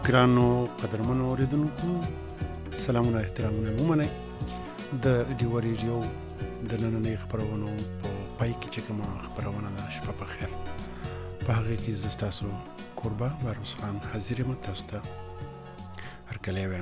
ګرانو قدرمنو اوریدونکو سلامونه احترامونه ومنئ. د ډیو ریډیو د نننۍ خپرونو په پای کې چې کومه خپرونه ده شپه په خیر، په هغې کې زه ستاسو کوربه باروس خان حاضر یم تاسو ته هرکلی وایم.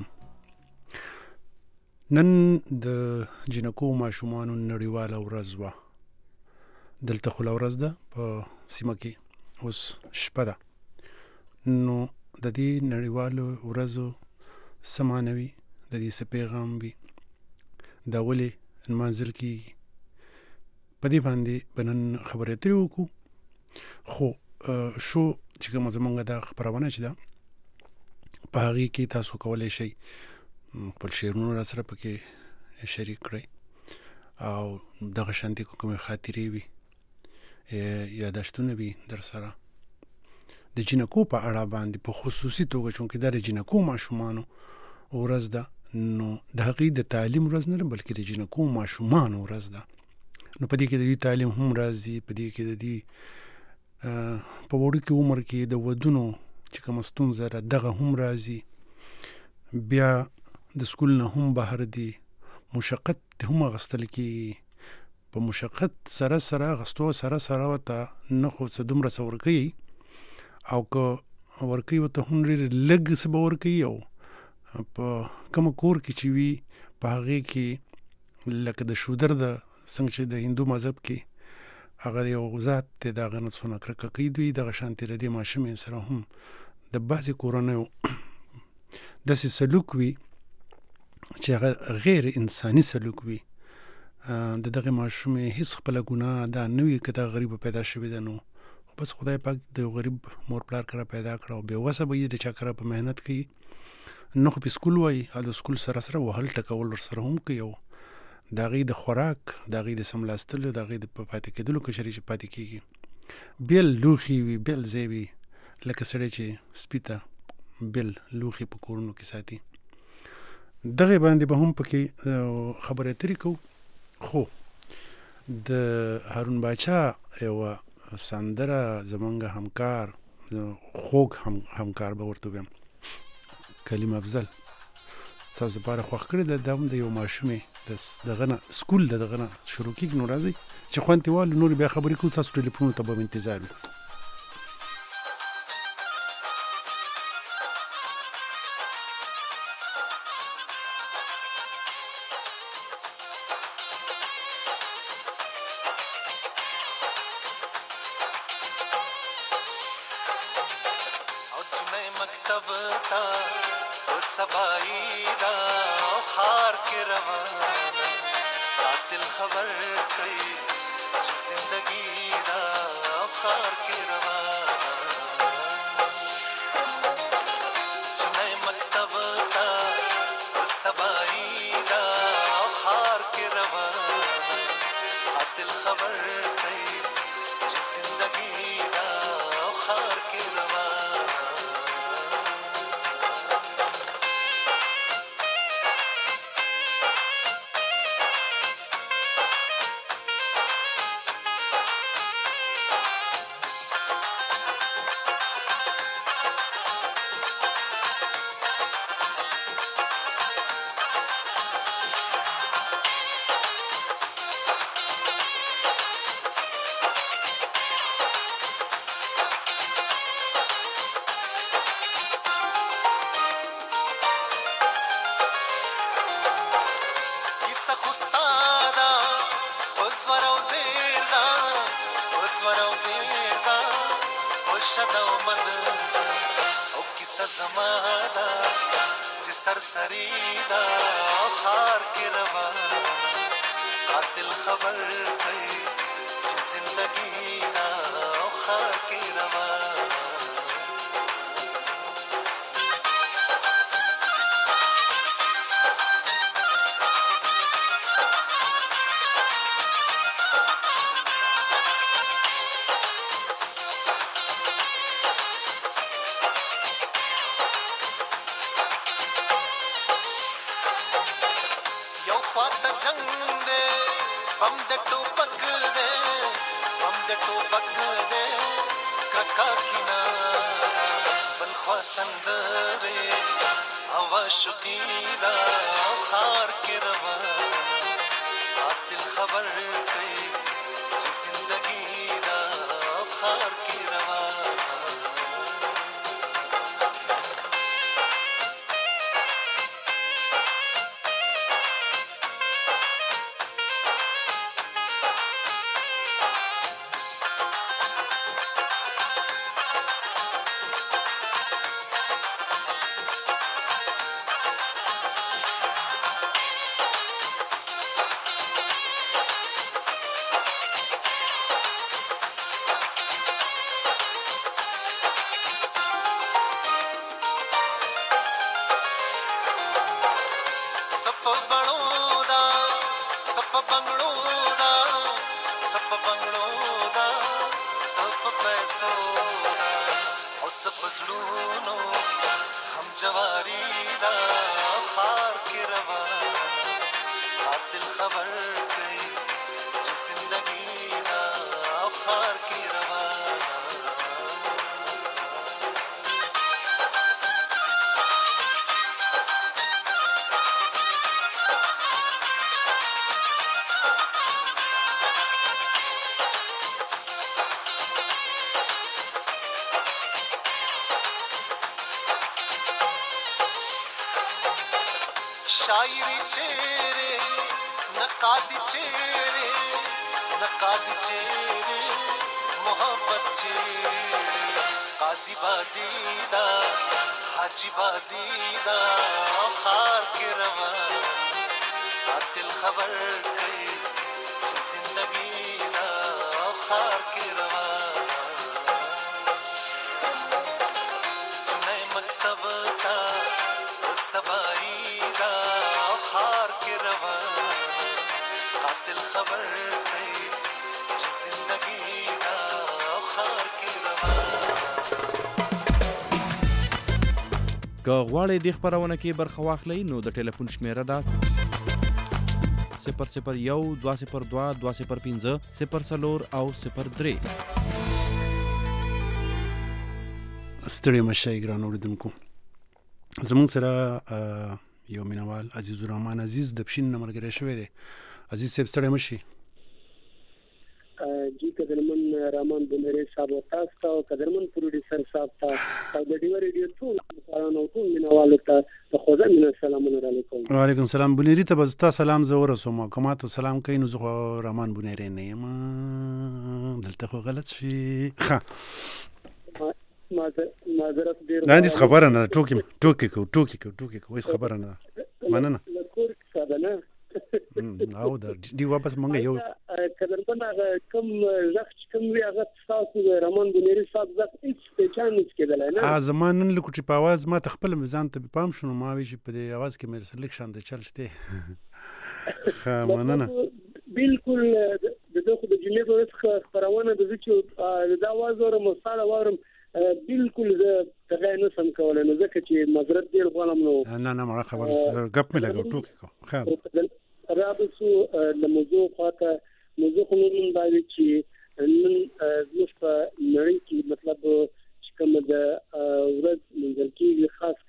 نن د جنکو ماشومانو نړیواله ورځ وه. دلته خو ورځ ده په سیمه کې اوس شپه ده، نو د دې نړیوالو ورځو څه معنی وي، د دې څه پیغام وي، دا ولې نمانځل کېږي، په دې باندې به نن خبرې اترې وکړو. خو شو چې کومه زمونږ دا خپرونه چې ده په هغې کې تاسو کولی شئ خپل شعرونه را سره پکې شریک کړئ او دغه شانتې کومې خاطرې وي، یاداشتونه وي در سره د جنکو په اړه باندې په خصوصي توګه، چونکې دا د جنکو ماشومانو ورځ ده، نو د هغې د تعلیم ورځ نه ده بلکې د جنکو ماشومانو ورځ ده. نو په دې کې د دوی تعلیم هم راځي، په دې کې د دوی په وړوکي عمر کې د ودونو چې کومه ستونزه ده دغه هم راځي، بیا د سکول نه هم بهر دي، مشقت هم اخیستل کېږي، په مشقت سره سره اخیستو سره سره ورته نه خو څه دومره څه ورکوي او که ورکوي ورته هم ډېر لږ څه به ورکوي، او په کومه کور کې چې وي په هغې کې لکه د شودر د څنګه چې د هندو مذهب کې هغه یو ذات دی، د هغه نه څونه کرکه کوي دوی، دغه شانتې د دې ماشومې سره هم د بعضې کورنیو داسې سلوک وي چې هغه غیر انساني سلوک وي. د دغې ماشومې هېڅ خپله ګناه دا نه وي که دا غریبه پیدا شوې ده، نو بس خدای پاک د یو غریب مور پلار کره پیدا کړه او بې وسه به یې د چا کره په محنت کوي، نه خو په سکول وایي او د سکول سره سره وهل ټکول ورسره هم کوي، او د هغې د خوراک، د هغې د سملاستلو، د هغې د په پاتې کېدلو کشرې چې پاتې کېږي بیل لوښي وي، بیل ځای وي، لکه سړی چې سپي ته بیل لوښي په کورونو کې ساتي. دغې باندې به هم پکې خبرې اترې کوو. خو د هارون باچا یوه سندره زمونږ همکار، خوږ همکار به ورته ویم، کلیم افضل ستاسو لپاره خوښ کړې ده. دا هم د یو ماشومې دغه نه سکول د دغه نه شروع کېږي، نو راځئ چې خوند ترې والو، نورې بیا خبرې کوو، تاسو ټلیفونونو ته به انتظار وي. کرکا کینا بل خوا سندره او عاشقی دا خار کې روان قاتل خبر کوي چې زندگی دا خار کې روان شاعری چهره نقادی چهره نقادی چهره محبت چهره قاضی بازی دا حاجی بازی دا خار کے روان قاتل خبر کئی چه زندگی دا خار کے روان جنہیں مکتب تا سبائی دا خار کے روان قاتل خبر کئی چه زندگی دا خار کے روان که غواړئ دې خپرونه کې برخه واخلئ نو د ټلیفون شمیره ده 001 202 205 04 او 03 ستړي مشي ګران اوریدونکو زمونږ سره یو مینوال عزیز الرحمن عزیز د پښین نه ملګری شوی دی عزیز صاحب ستړي مشي جی قدرمن رحمان بنری صاحب تاسو ته قدرمن پروډوسر صاحب ته او د ډیو ریډیو ټول خبرانو ټول مینوالو ته په خوځه مینه سلامونه علیکم وعلیکم السلام بنری ته بس تا سلام زور رسوم کومه ته سلام کین زه رحمان بنری نه یم دلته خو غلط شي ها معذرت ډیر نه خبره نه ټوکی کو وایس خبره نه مننه لکور ساده نه او دا دی واپس مونږ یو قدرمن هغه کوم زخ کوم وی هغه تاسو رحمان بنری صاحب زخ هیڅ پہچان نه کېدل نه زمانن لکوټي په आवाज ما تخپل میزان ته پام شنو ما وی چې په دې आवाज کې مې سلیکشن د چلشته ها مننه بالکل دغه د جمعې په ورځ خبرونه د چې دا आवाज اورم مصاله وارم بالکل زه څنګه نه سم کولای نو ځکه چې مزرد ډیر غواړم نو نه ما خبر غپ مې لګو ټوکی کو خیر رابطو د موضوع خاطر موضوع کوم باندې چې نن زموږ په نړۍ کې مطلب چې کوم د ورځ منځل کې خاص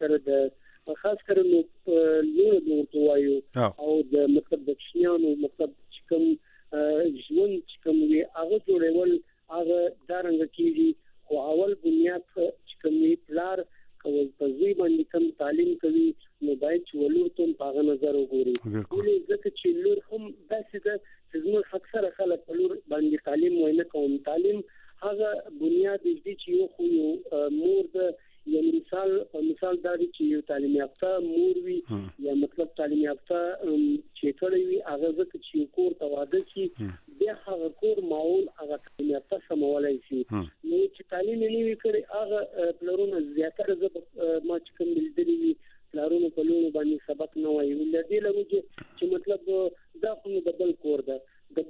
کر نو ورته وایو او د مطلب د شیانو مطلب چې کوم ژوند چې کوم وي هغه جوړول هغه دارنګ کېږي او اول بنیاد چې کوم پلار کوي په ځای باندې کوم تعلیم کوي نو باید چې ولور ته په هغه نظر وګوري ولې ځکه چې لور هم داسې ده چې زموږ اکثره خلک په لور باندې تعلیم وینه کوم تعلیم هغه بنیاد دې چې یو خو مور د یا مثال دا دی چې یو تعلیم یافته مور وي یا مطلب تعلیم یافته چې کړی وي هغه ځکه چې کور ته واده شي بیا هغه کور ماحول هغه تعلیم یافته سمولای شي نو چې تعلیم نه وي کړی هغه پلرونه زیاتره ما چې کوم دلته وي پلرونه په لور باندې سبق نه وایي ولې لرو چې مطلب دا خو د بل کور ده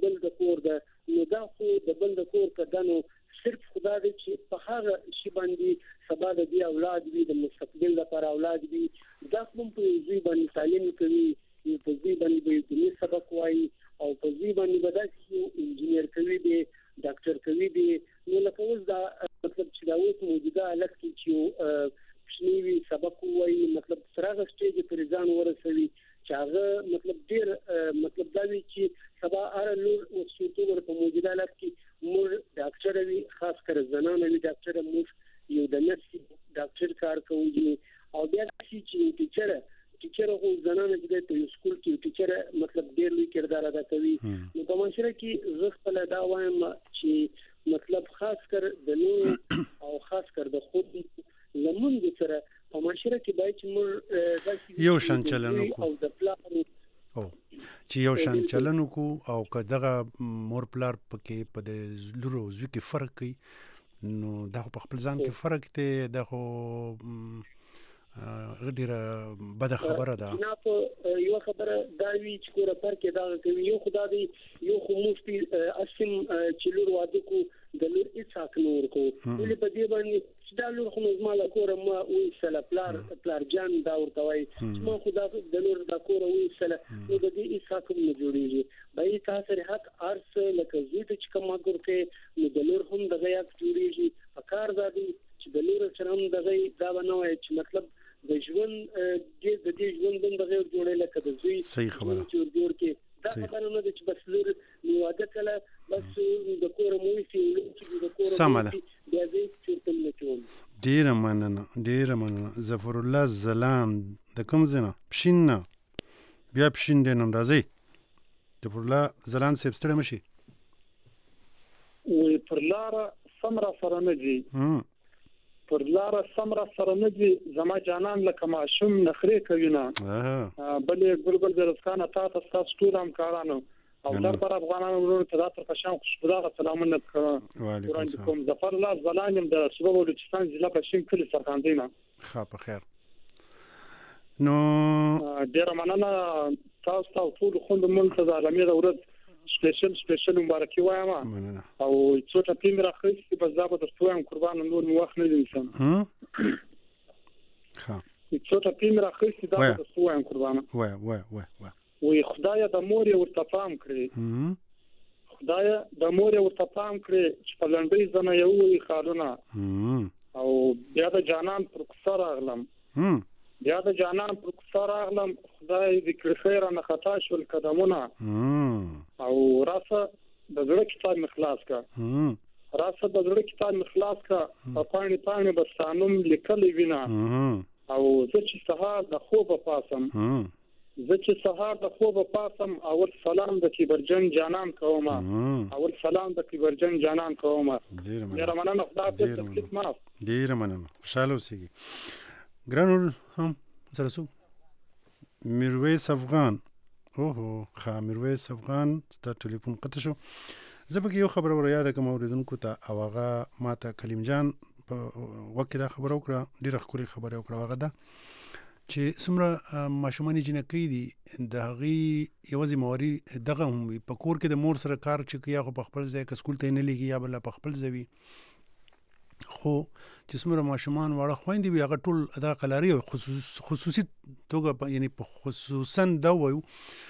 نو دا خو د بل کور کدانو صرف خدا دې چې په هغه شی باندې سبا د دې اولاد وي د مستقبل لپاره اولاد وي دا کوم په ځای باندې تعلیم کوي په ځای باندې د سبق وایي او په ځای باندې بدل انجینیر کوي دی ډاکټر کوي دی نو لکه اوس دا مطلب مطلب ډیر مطلب دا وی چې سبا هر لور او څوټو په موجوده حالت کې مور ډاکټر وي خاص کر زنانه وي ډاکټر مور یو د نفسي ډاکټر کار کوي او بیا چې ټیچر او زنانه چې په سکول کې ټیچر مطلب ډیر لوی کردار ادا کوي نو په معاشره کې زه خپل دا وایم چې مطلب خاص کر د نور او خاص کر د خود زمونږ سره په معاشره کې باید چې مور یو شان چلن وکړو او د پلان او چې یو شان چلن وکړو او که دغه مور پلار پکې په د لورو زوی کې فرق کوي نو دا په خپل ځان کې فرق دی دا خو ډیره بده خبره ده یو خبره دا وی چې کور پر کې دا کوي یو خدای دی یو خو مفتي اسم چې لور واده کو د لور اساک نور کو ولې په دې باندې چې دا لور خو مزماله کور ما وې سلا پلار جان دا ورته وای ما خدا د لور دا کور وې سلا نو د دې اساک نه جوړیږي بای تاسو حق ارس لکه زیات چې کوم اگر کې نو د لور هم دغه یاد جوړیږي فکر دا دی چې د لور سره هم دغه دا بنوي چې مطلب د ژوند د دې ژوند د غیر جوړه لکه د زوی صحیح خبره جوړ کې دا خبره نه ده چې بس لور نیواده کله بس د کور موي چې د کور سماله بیا دې چې تم نه چون ډیر مننه ظفر الله زلان د کوم زنه پښینه بیا پښین دین راځي ظفر الله زلان سیب ستړي مشي وی پر لار سمرا سره نه دي پر لار سمرا سره نه دي زما جانان لکه ماشوم نخري کوي نه بلې ګلګل درسخانه تاسو ټول هم کارانو او در پر افغانانو ورو ته تر پښام خوشبودار سلامونه وعلیکم کوم ظفر الله زلانم د صوبه بلوچستان ضلع پښین کلی سرخاندینا ښه په خیر نو ډیر مننه تاسو ټول خوند مونږ ته د عالمي ورځ سپیشل مبارکي وایم او څو ته پیم راخېستي بس دا به درته وایم قربان نور مو وخت نه دي انسان ښه څو ته پیم راخېستي دا به درته وایم قربان وای خدای د مور ورته پام کړی خدای د مور ورته پام کړی چې په لنډۍ زنه یو وی خالونه او بیا د جانان پر کوڅه راغلم بیا د جانان پر کوڅه راغلم خدای دې کړی خیر نه خطا شول قدمونه او راسه د زړه کتاب مخلاص کا راسه د زړه کتاب مخلاص کا په پانی بسانم لیکلې وینا او زه چې سهار د خوب پاسم اول سلام د کیبرجن جانان کوم اول سلام د کیبرجن جانان کوم ډیر مننه خدای دې تکلیف معاف ډیر مننه خوشاله اوسئ ګرانول هم سره سو میرویس افغان اوه میرویس افغان ستا ټلیفون قطع شو زه به یو خبره ور یاد کوم اوریدونکو ته او هغه ماته کلیم جان په وخت دا خبره وکړه ډیره ښکلې خبره وکړه هغه دا چې څومره ماشومان جنکی دي د هغې یوازې مواري دغه هم وي په کور کې د مور سره کار چې یا خو په خپل ځای که سکول ته نه لګي یا بل په خپل ځای خو چې څومره ماشومان واړه خويندې وي هغه ټول دا قلاري او خصوصي توګه یعنی په خصوصا دا وایو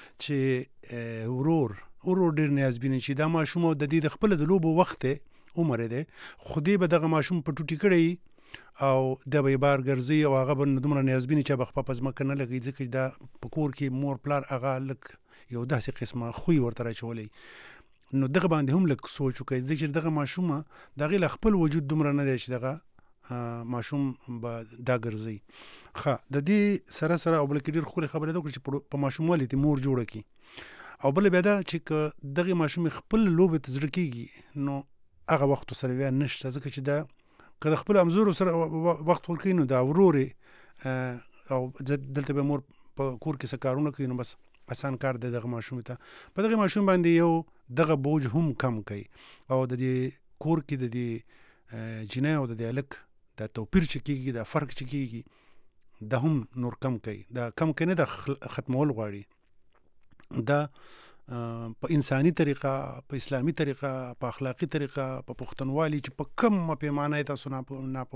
چې ورور ډیر نیازبین شي دا ماشوم د دې د خپل د لوبو وخت عمر دی خو دې به دغه ماشوم په ټوټي کړی او د به بار ګرځي او هغه به دومره نیازبین چې بخ په ځمکه نه لګي ځکه دا په کور کې مور پلار هغه لک یو داسې قسمه خوې ورته راچولي نو دغه باندې هم لک سوچ وکړي چې دغه ماشومه دغه خپل وجود دومره نه دی چې دغه ماشوم به دا ګرځي ښه د دې سره او بل کې ډېر خوري خبره ده چې په ماشوموالي ته مور جوړه کی او بل بیا دا چې دغه ماشوم خپل لوبه تزړه کیږي نو هغه وخت سره ویا نشته ځکه چې دا کله خپل امزور سره وخت ورکړي نو دا وروري او دلته به مور په کور کې سکارونه کوي نو بس آسان کار دی دغه ماشوم ته په دغه ماشوم باندې یو دغه بوج هم کم کوي او د دې کور کې د دې جنای او د دې الک د توپیر چې کیږي د فرق چې کیږي د هم نور کم کوي دا کم کنه د ختمول غواړي دا په انساني طریقه په اسلامي طریقه په اخلاقی طریقه په پښتونوالي چې په کم پیمانه تاسو نه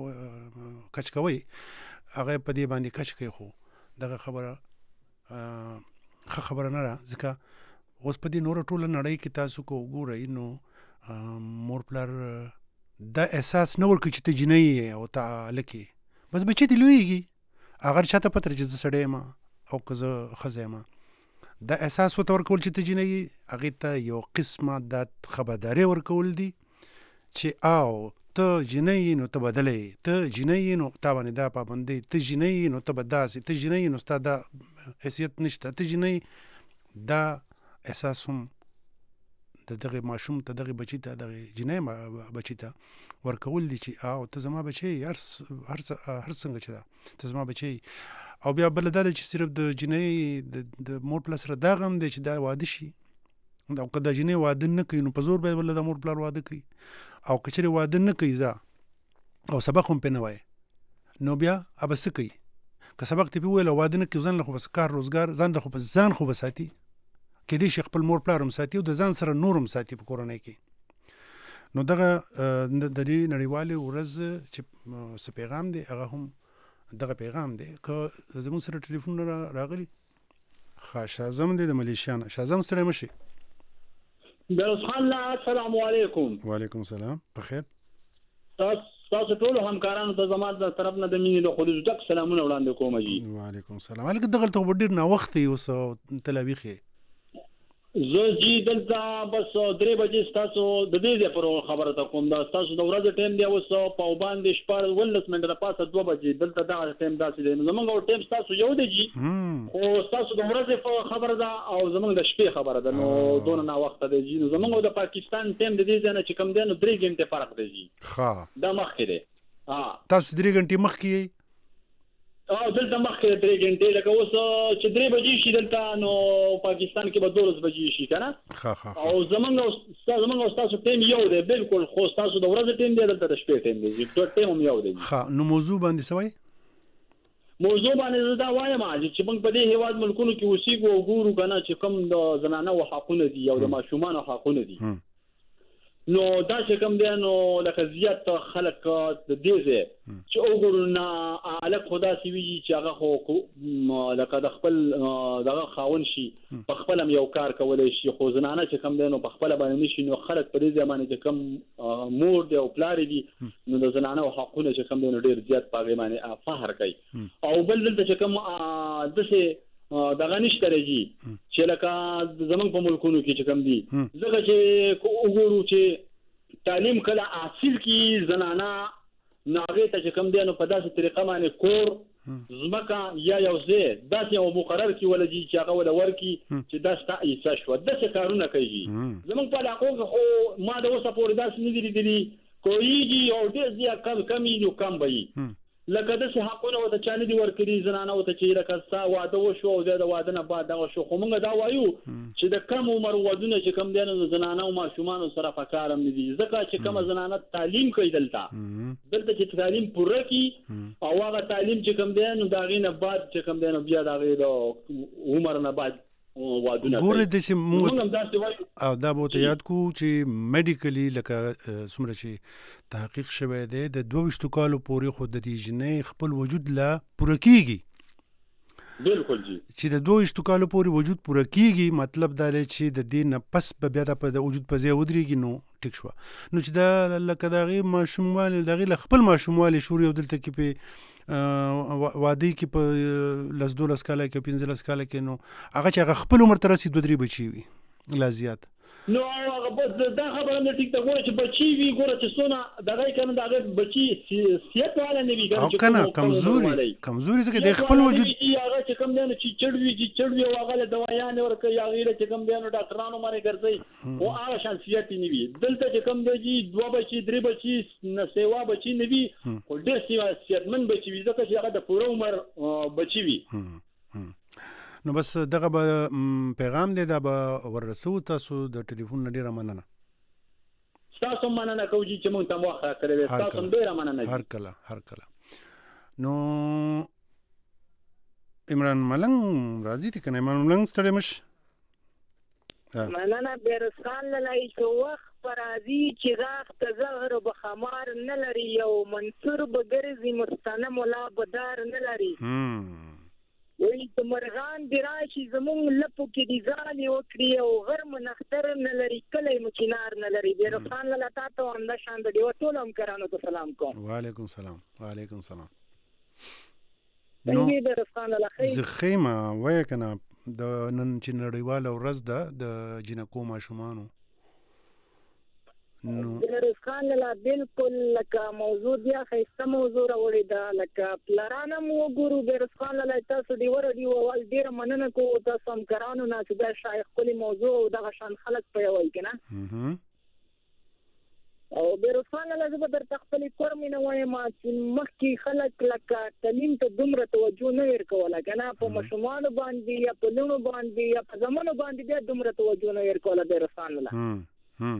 کچ کوي هغه په دې باندې کچ کوي خو دغه خبره نه را ځکه اوس په دې نور ټوله نړۍ کې تاسو کو ګورئ نو مور پلار دا احساس نه ورکړي چې ته جنۍ او ته لکې بس بچی دی لویږي اگر چاته پتر چې زه سړی یم او که زه ښځه یم دا احساس ورته ورکول چې ته جنۍ هغې ته یو قسمه دا خبرداری ورکول دي چې او ته جنۍ نو ته بدلی ته جنۍ نو تا باندې دا پابندي ته جنۍ نو ته به داسې ته جنۍ نو ستا دا حیثیت نشته ته جنۍ دا احساس هم د دغه ماشوم ته دغه بچی ته دغه جنۍ بچی ته ورکول دي چې او ته زما بچی هر څنګه چې دا ته زما بچی. او بیا بل دا چې صرف د جنۍ د مور پلار سره دا غم دی چې دا واده شي او که دا جنۍ واده نه کوي نو په زور باید بل د مور پلار واده کوي او که چېرې واده نه کوي ځه او سبق هم پرې نه وایي نو بیا به څه کوي که سبق ته پرې وویل او واده نه کوي ځان له خو بس کار روزګار ځان خو به ساتي کېدای شي خپل مور پلار هم ساتي او د ځان سره نور هم ساتي په کورنۍ کې. نو دغه د دې نړیوالې ورځ چې څه پیغام دی هغه هم دغه پیغام دی. که زموږ سره ټلیفون راغلی شازم دی د ملیشیا نه. شازم ستړی مه شي. دروسخان الله السلام علیکم. وعلیکم السلام. بخیر. تاسو ټول همکارانو ته زما د طرف نه د مینې د خلوص ډک سلامونه وړاندې کوم جی. وعلیکم السلام. هلکه دغلته خو ډېر ناوخت یې اوس ته لا ویښ یې. زه جی دلته بس 3 بجې ستاسو د دې پر خبره ته کوم دا ستاسو د ورځې ټایم دی اوس په باندې شپږ 12 منټه د پاسه 2 بجې دلته دا ټایم داسې دی. زمونږ ټایم ستاسو یو دی جی خو ستاسو د ورځې خبره ده او زمونږ د شپې خبره ده نو دونه نا وخت دی جی. زمونږ د پاکستان ټایم د دې ځنه چې کم دی نو 3 غنټه فرق دی جی. ښه دا مخکې دی. تاسو 3 غنټې مخکې یې دلته مخکې 3 غنټې لکه اوس چې 3 بجې شي دلته نو پاکستان کې به 12 بجې شي کنه. او زمونږ تاسو ټایم یو دی بالکل خو تاسو د ورځې ټایم دی دلته د شپې ټایم دی ټول ټایم یو دی. ښه نو موضوع باندې څه وایي؟ موضوع باندې زه دا وایم چې موږ په دې هیواد ملکونو کې اوسېږو او ګورو کنه چې کوم د زنانه حقونه دي او د ماشومانو حقونه دي نو دا چې کوم دی نو لکه زیات خلک د دې ځای چې وګورو نه الک خدا سی وی چې هغه خو لکه د خپل دغه خاون شي په خپل یو کار کولای شي خو زنانه چې کوم دی نو په خپل باندې نشي نو خلک په دې ځمانه چې کوم مور دی او پلار دی نو د زنانه حقونه چې کوم دی نو ډیر زیات پاغه باندې فخر کوي. او بل دلته چې کوم دسه دغه نشته رږي چې لکه زمونږ په ملکونو کې چې کوم دي ځکه چې وګورو چې تعلیم کله حاصل کی زنانه ناغه ته چې کوم دی نو په داسې طریقه باندې کور زمکا یا یو ځای داسې یو مقرر کی ولږي چې هغه ول ورکی چې دا ستا ایسا شو داسې کارونه کوي. زمونږ په علاقو کې خو ما د اوسه پورې داسې نه دي لیدلي کویږي او ډېر زیات کم نو کم وي لکه داسې حقونه ورته چا نه دي ورکړي زنانه ورته چې لکه ستا واده وشو او د واده نه بعد دغه شو خو موږ دا وایو چې د کم عمر ودونه چې کم دی نو زنانه او ماشومان سره فکر هم نه دي ځکه چې کوم زنانه تعلیم کوي دلته چې تعلیم پوره کی او هغه تعلیم چې کم دی نو دا غینه بعد چې کم دی نو بیا دا غي د عمر نه بعد ګوره د چې او دا به ته یاد کو چې میډیکلی لکه څومره چې تحقیق شوی دی د 22 کالو پورې خو د دې جنۍ خپل وجود لا پوره کیږي. بالکل جی چې د 22 کالو پورې وجود پوره کیږي مطلب دا دی چې د دې نه پس به بیا د وجود په ځای ودرېږي نو ټیک شو. نو چې دا لکه د هغې ماشوموالي د هغې خپل ماشوموالي شور یو دلته کې په واده کې په 12 کاله کې 15 کاله کې نو هغه چې هغه خپل عمر ته رسي 2-3 بچي وي لا زیات نو هغه بس دا خبره نه ټیک ته ګوره چې بچي وي ګوره چې څونه دغه کنه دغه بچي سیاست والا نه وي کنه کمزوري ځکه د خپل وجود هغه چې کوم دی چې چړوي او هغه دوايان ورکه یا غیره چې کوم دی نو ډاکټرانو باندې ګرځي او هغه شانسیت نه وي دلته چې کوم دی 2 بچي 3 بچي نه سیوا بچي نه وي او ډېر سیاستمن بچي وي ځکه چې هغه د پوره عمر بچي وي. نو بس دغه به پیغام دی دا به ورسو تاسو د ټلیفون نه ډیره مننه. تاسو مننه کوم چې مونږ ته موخه کړې تاسو ډیره مننه. هر کله نو عمران ملنګ راځي ته کنه عمران ملنګ ستړی مش مننه بیرسخان لای چې وخت پرازي چې راخ ته زهر بخمار نه لري یو منصور بګرزي مستنه مولا بدار نه لري وی ته مرغان دی راشي زمونږ لپو کې دي ځانې وکړي او غرم نختر نه لري کلی مچینار نه لري بیرسخان لاله تا ته همدا شان د ډېوه ټول همکارانو ته سلام کوم. وعلیکم سلام. څنګه بیرسخان لاله زه ښه یم وایه که نه د نن چې نړیواله ورځ ده د جنکو ماشومانو نو بیروز خان لاله بالکل لکه موضوع بیا خیسته موضوع راوړې ده لکه پلارانه مو وګورو بیروز خان لاله تاسو دی ورډي او ډیر مننه کوو تاسو هم کرانو نه چې دا شایخ کلی موضوع او دغه شان خلک په یوي کنه او بیروز خان لاله زه به درته خپل کورمینه وایم چې مخکې خلک لکه تعلیم ته دومره توجه نه ورکوله کنه په ماشومانو باندې یا په لونو باندې یا په زمانو باندې بیا دومره توجه نه ورکوله بیروز خان لاله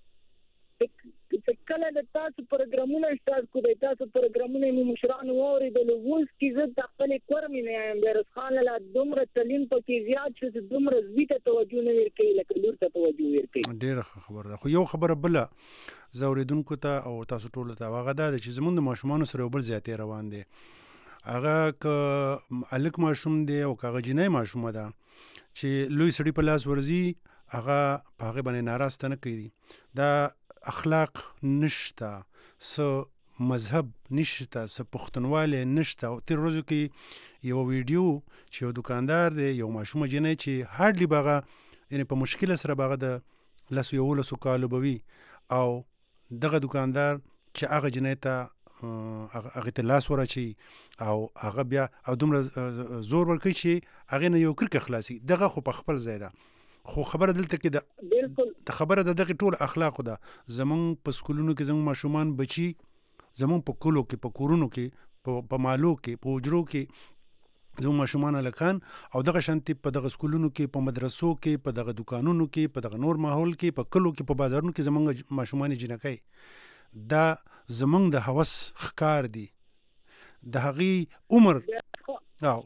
کله د تاسو پروګرامونه اشتراک کوي تاسو پروګرامونه مو مشرانو اوریدل ووس کې زه د خپل کورمینه یم بیروز خان لاله دومره تعلیم پکې زیات چې دومره زیاته توجه نه ورکوي لکه لور ته توجه ورکوي ډیره خبره ده خو یو خبره بل زوریدونکو ته او تاسو ټول ته واغه ده چې زمونږ د ماشومان سره بل زیاتې روان دي هغه ک الک ماشوم دی او کاغه جنې ماشوم ده چې لوی سړی په لاس ورزي هغه په هغه باندې ناراسته نه کوي دا اخلاق نشته سو مذهب نشته سو پښتونواله نشته او تر ورځو کې یو ویډیو چې یو دکاندار دی یو ماشوم جنې چې هارډلی باغه یعنی په مشکل سره باغه د لاسو یو لاسو کالو بوي او دغه دکاندار چې هغه جنې ته هغه ته لاس ورچي او هغه بیا او دومره زور ورکوي چې هغه نه یو کرکه خلاصي دغه خو په خپل ځای ده خو خبره دلته کې ده بالکل خبره دغه ټول اخلاق ده زمون په سکولونو کې زمون ماشومان بچي زمون په کولو کې په کورونو کې په مالو کې په اجرو کې زمون ماشومان لکان او دغه شانتي په دغه سکولونو کې په مدرسو کې په دغه دکانونو کې په دغه نور ماحول کې په کلو کې په بازارونو کې زمون ماشومان جنکای دا زمون د هوس خکار دي د هغي عمر او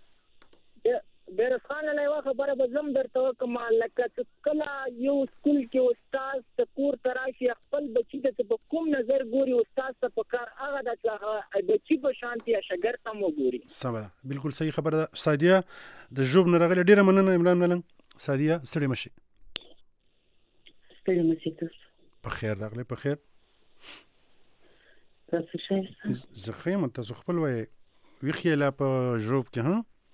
بیروز خان لاله یو خبره به زم درته کوم لکه چې کله یو سکول کې استاد د کور تراشي خپل بچی د په کوم نظر ګوري استاد ته په کار هغه د هغه بچی په شانتي شاګرد ته مو ګوري سمه بالکل صحیح خبره ده سادیه د جوب نه راغله ډیره مننه عمران ملنګ سادیه ستړي مشي په خیر راغله په خیر تاسو ښه زخیم تاسو خپل وای ویخیلا په جوب کې ها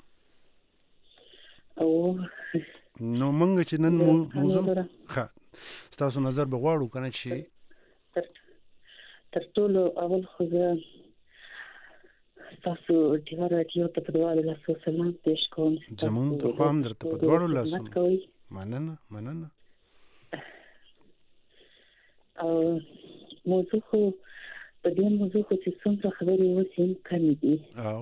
او نو مونږ چې نن موضوع ښه ستاسو نظر به غواړو کنه چې تر ټولو اول خو زه تاسو ډیوه رادیو ته په دواړو لاسو سلام پېښ کوم زمونږ ته خو هم درته په دواړو لاسو مننه او موضوع خو په دې موضوع خو چې څومره خبرې وشي کمې دي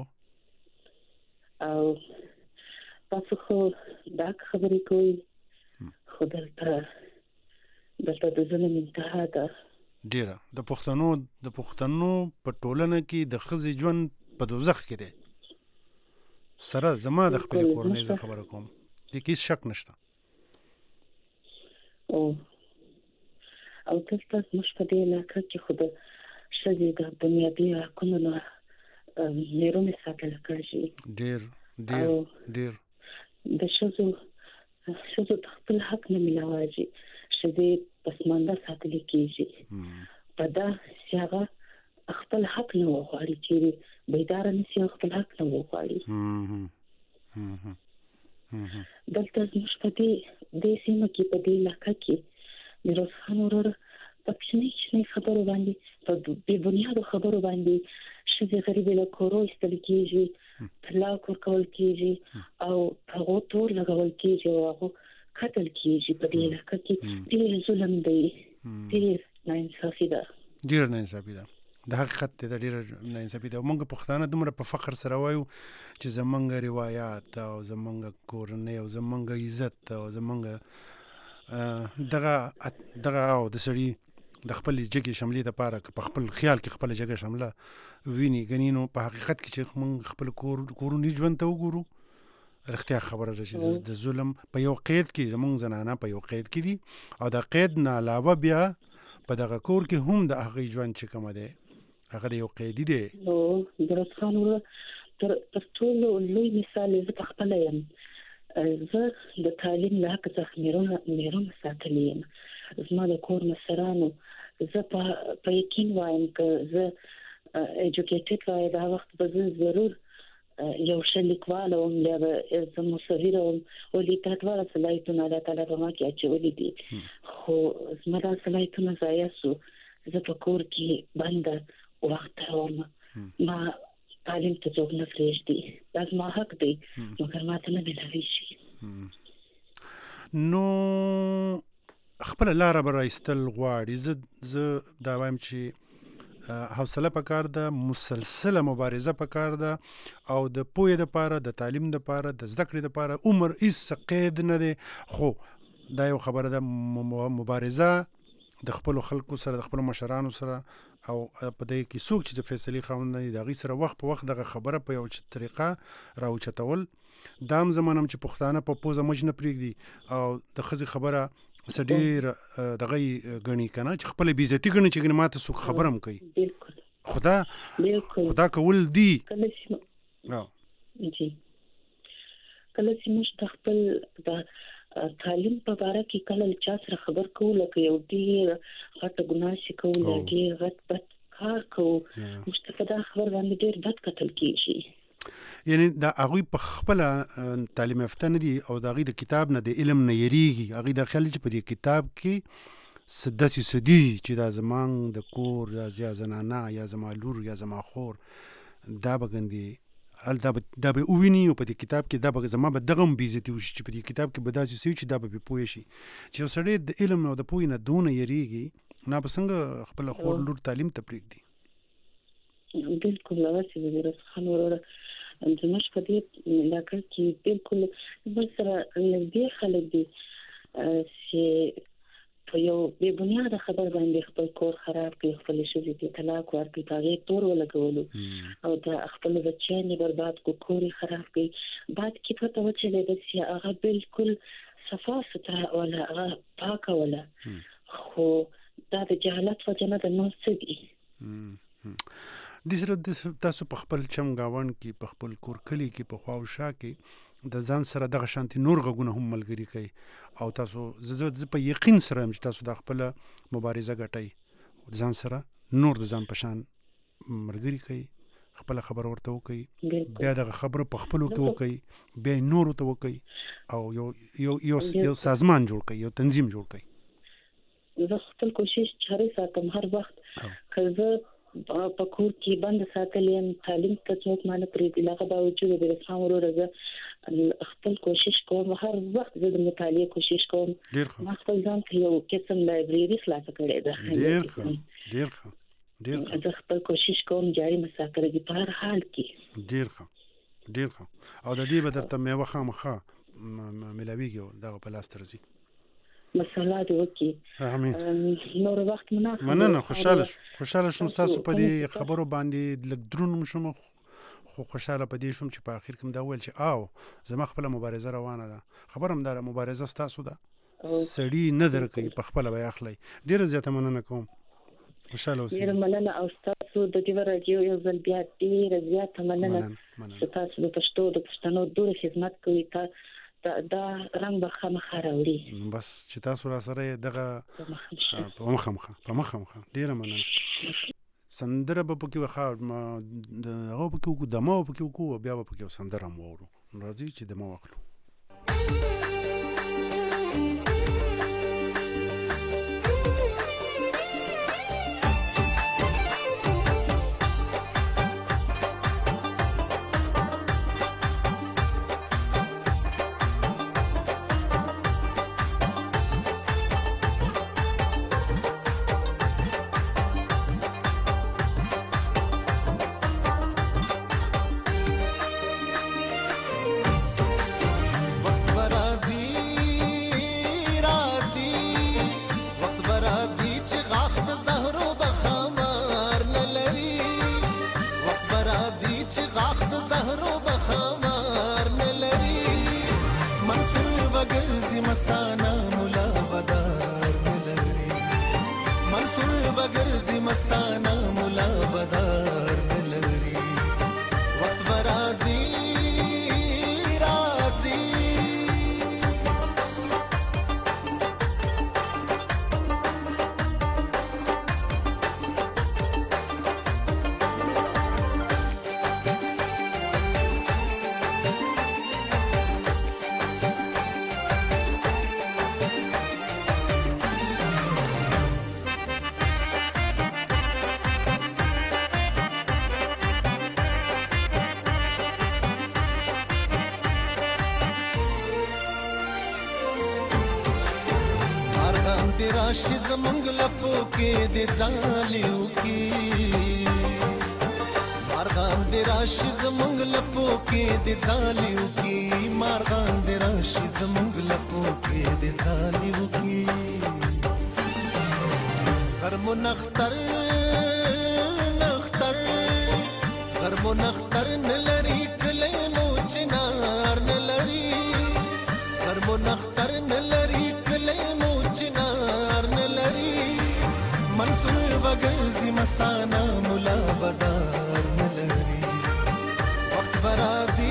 او تاسو خو دا خبرې کوي خو دلته د ظلم انتها ده ډیره د پښتنو په ټولنه کې د ښځې ژوند په دوزخ کې دی سره زما د خپل کورنۍ زه خبره کوم د هیڅ شک نشته او دلته زموږ په دې علاقه کې خو د ښځې د بنیادي حقونو نه محرومې ساتل کېږي ډیر د ښځو د خپل حق نه ملاوږي ښځې پسمانده ساتل کېږي په دا چې هغه خپل حق نه وغواړي چې بیداره نشي خپل حق نه وغواړي دلته زموږ په دې سیمه کې په دې علاقه کې بیروز خان ورور په کوچنۍ خبرو باندې په بې بنیادو خبرو باندې ښځې غریبې له کورو ایستل کېږي طلاق ورکول کېږي او هغو تور لګول کېږي او هغو قتل کېږي په دې علاقه کې ډېر ظلم دی ډېر ناانصافي ده د حقیقت د ډېر ناانصافي ده موږ پښتانه دومره په فخر سره وایو چې زمونږ روایات او زمونږ کورنۍ او زمونږ عزت او زمونږ دغه او د سړي د خپل جګې شملې د پاره په خپل خیال کې خپل جګه شمله ویني غنینو په حقیقت کې چې موږ خپل کورونی ژوند ته وګورو رښتیا خبره ده چې د ظلم په یو قید کې زمونږ زنانه په یو قید کې دي او د قید نه علاوه بیا په دغه کور کې هم د هغه ژوند چې کوم دی هغه یو قیدی دی نو بیروز خان تر ټولو لوی مثال زه په خپل یم زه د تعلیم له حق څخه میرونه ساتلې یم زما د کور مشرانو زه په یقین وایم که زه ایجوکیټډ وای دا وخت به زه ضرور یو شلیکوال او زه مصور او لیکوال صلاحیتونه الله تعالی په ما کې اچولي دي خو زما دا صلاحیتونه ضایع سو زه په کور کې بنده وخت راوړم ما تعلیم ته څوک نه پرېږدي دا زما حق دی مګر ما ته نه ملاوي شي نو خپل لاره به رایستل غواړي زه دا وایم چې حوصله پکار ده مسلسله مبارزه پکار ده او د پوهې دپاره د تعلیم دپاره د زده کړې دپاره عمر هیڅ قید نه دی خو دا یو خبره ده مبارزه د خپلو خلکو سره د خپلو مشرانو سره او په دې کې څوک چې د فیصلې خاوند دی د هغوی سره وخت په وخت دغه خبره په یو طریقه راوچتول دا هم زمانم چې پښتانه په پوزه مج نه پرېږدي او د ښځې خبره څه ډېر دغه یې ګڼي که نه چې خپله بېعزتي ګڼي چې ګنې ماته څوک خبره هم کوي خدا کول دي کله چې موږ د خپل تعلیم په باره کې کله چا سره خبر کوو لکه یو ډېر غټه ګناه چې کوو ډېر غټ بد کار کوو موږ ته په دا خبر باندې ډېر بد کتل کېږي یعنی دا هغوی په خپله تعلیم یافته نه دي او د هغوی د کتاب نه د علم نه یریږي هغوی دا خیال چې په دې کتاب کې څه داسې څه دي چې دا زمانږ د کور یا زنانه یا زما لور یا زما خور دا به ګندې دا به وویني او په دې کتاب کې دا به زما به دغه هم بېعزتي وشي چې په دې کتاب کې به داسې څه وي چې دا به پرې پوه شي چې یو سړی د علم او د پوهې نه دونه یریږي نو به څنګه خپله خور لور تعلیم ته پرېږدي بالکل هغسې به میرویس خان وروره زموږ په دې علاقه کې بالکل بل سره نږدې خلک دي چې په یو بې بنیاده خبر باندې خپل کور خراب کړي خپلې ښځې ته طلاق ورکړي په هغې تور ولګولو او د خپلو بچیان یې برباد کړو کور یې خراب کړي بعد کې پته وچلېده چې هغه بالکل صفا ستره وله هغه پاکه وله خو دا د جهالت وجه نه ده نور څه دي دې سره تاسو په خپل چم ګاونډ کې په خپل کور کلي کې په خوا او شا کې د ځان سره دغه شانتي نور غږونه هم ملګري کوي او تاسو زه په یقین سره یم چې تاسو د خپله مبارزه ګټئ ځان سره نور د ځان په شان ملګري کوي خپله خبره ورته وکوي بیا دغه خبره په خپلو کې وکوي بیا یې نورو ته وکوي او یو سازمان جوړ کوي یو تنظیم جوړ کوي زه خپل کوشش جاري ساتم هر وخت که زه په کور کې بند ساتل یم تعلیم ته څوک ما نه پرېږدي له هغه باوجود د رسام وروره زه خپل کوشش کوم هر وخت زه د مطالعې کوشش کوم ما خپل ځان ته یو قسم لایبرري خلاصه کړې ده ډېر ښه زه خپل کوشش کوم جاري مسافرګي په هر حال کې ډېر ښه او د دې به درته میوه خامخا ملاویږي دغه په لاس ته راځي مسله دې وکړي نور وخت مننه خوشحاله شوم ستاسو په دې خبرو باندې لږ دروند شوم خو خوشحاله په دې شوم چې په اخر کې دا ویل چې زما خپله مبارزه روانه ده خبر هم دا مبارزه ستاسو ده سړي نه درکوي په خپله به یې اخلئ ډېره زیاته مننه کوم خوشحاله اوسئ ډېره مننه او ستاسو د دې راډیو یو ځل بیا ډېره زیاته مننه چې تاسو د پښتو د پښتنو ډېره خدمت کوئ دا رنګ به خامخا راوړي بس چې تاسو را سره دغه په مخامخه ډېره مننه سندره به پکې وښه د هغه پکې وکړو دمه به پکې وکړو بیا به پکې سندره هم واورو راځئ چې دمه واخلو دې راشي زمونږ لپو کې دې ځالیو کې مارغان دې راشي زمونږ لپو کې دې ځالیو کې مارغان دې راشي زمونږ لپو کې دې ځالیو کې غرمو نختر غرمو نختر نلری کلینو چنار نلری غرمو نختر نلری کلینو چنار نلری منصور بگرزی مستانا ملا بدار نلری وقت برازی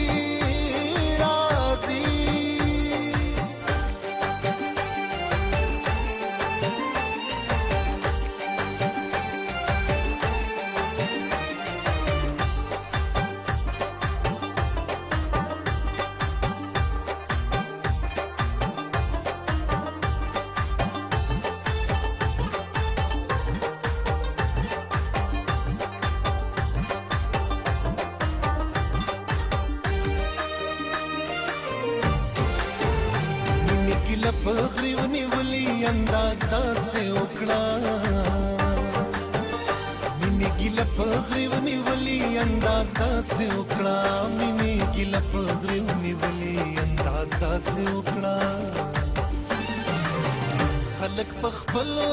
پغریونی ولی انداز داسې وکړه مینې ګیله پغریونی ولی انداز داسې وکړه مینې ګیله پغریونی ولی انداز داسې وکړه خلک پخپلو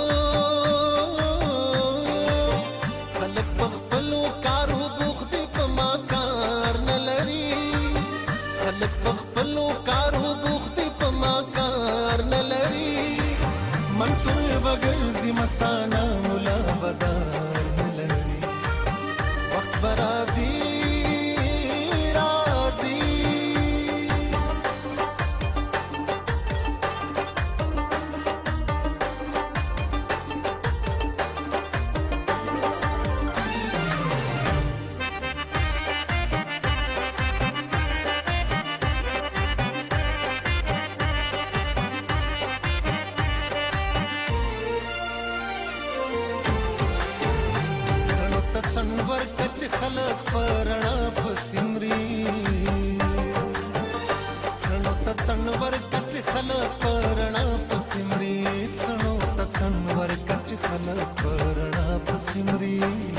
کارو بوخت په ما کار نه لري خلک پخپلو کارو بوخت په ما منصور بگرزی مستانا ملا بدار نلری وقت برازی رازی خلق پرنا پسمري څنو تڅنور کچ خلق پرنا پسمري څنو تڅنور کچ خلق پرنا پسمري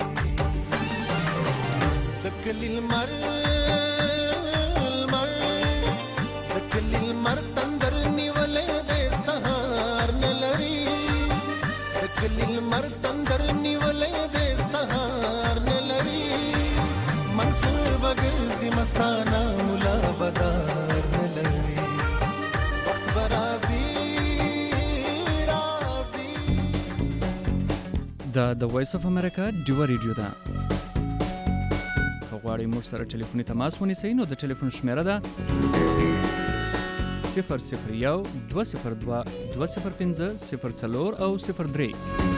دکلیل مر تندر نیولې د سهار نلري دکلیل مر تندر نیولې د سهار منصور بگرزی مستانا ملا بدار نلری وقت برازی رازی دا د وایس اف امریکا ډیو ریډیو ده غواړئ موږ سره ټلیفوني تماس ونیسئ نو د ټلیفون شمیره ده 001 202 205 04 او 03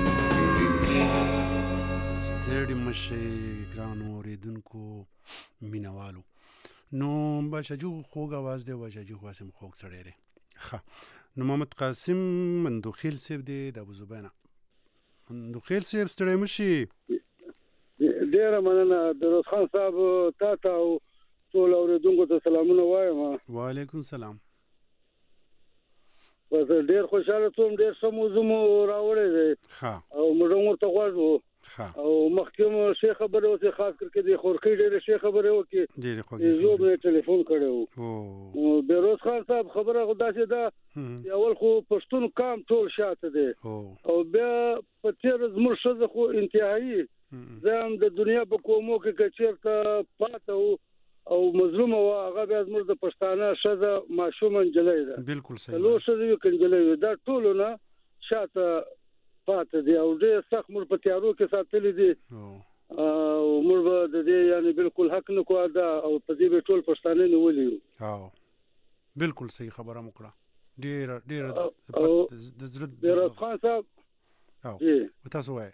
ستړي مشي ګرانو اوریدونکو مینوالو نو باشجو خوږ आवाज دی باشجو قاسم خوږ سړی دی ښه نو محمد قاسم مندوخیل صاحب دی د ابو زبینا مندوخیل صاحب ستړي مشي ډیره مننه دروز خان صاحب تا او ټول اوریدونکو ته سلامونه وایم وعلیکم السلام بس ډیر خوشاله ته ډیر سموزمو راوړې دی او موږ ورته غواړو او مخکې شیخ خبره اوسه خاص کر د خورخي ډېر شیخ خبره وکي ډېر خوږه زه به ټلیفون کړو او بیروز خان صاحب خبره خدا چې دا اول خو پښتون کام ټول شاته دي او بیا په تیر زموږ شزه خو انتهایی زم د دنیا په کومو کې کچیرته پاتو او مظلوم او هغه بیا زموږ د پښتانه شزه ماشوم جلای ده بالکل صحیح لو شزه کنجلای دا ټول نه شاته پاتې دی او ډېر سخت مور په تیارو کې ساتلې دي او مور به د دې یعنی بالکل حق نه کوه دا او په دې به ټول پښتانه نیولې او بالکل صحیح خبره مکړه ډېر د زړه بیروز خان صاحب او تاسو وای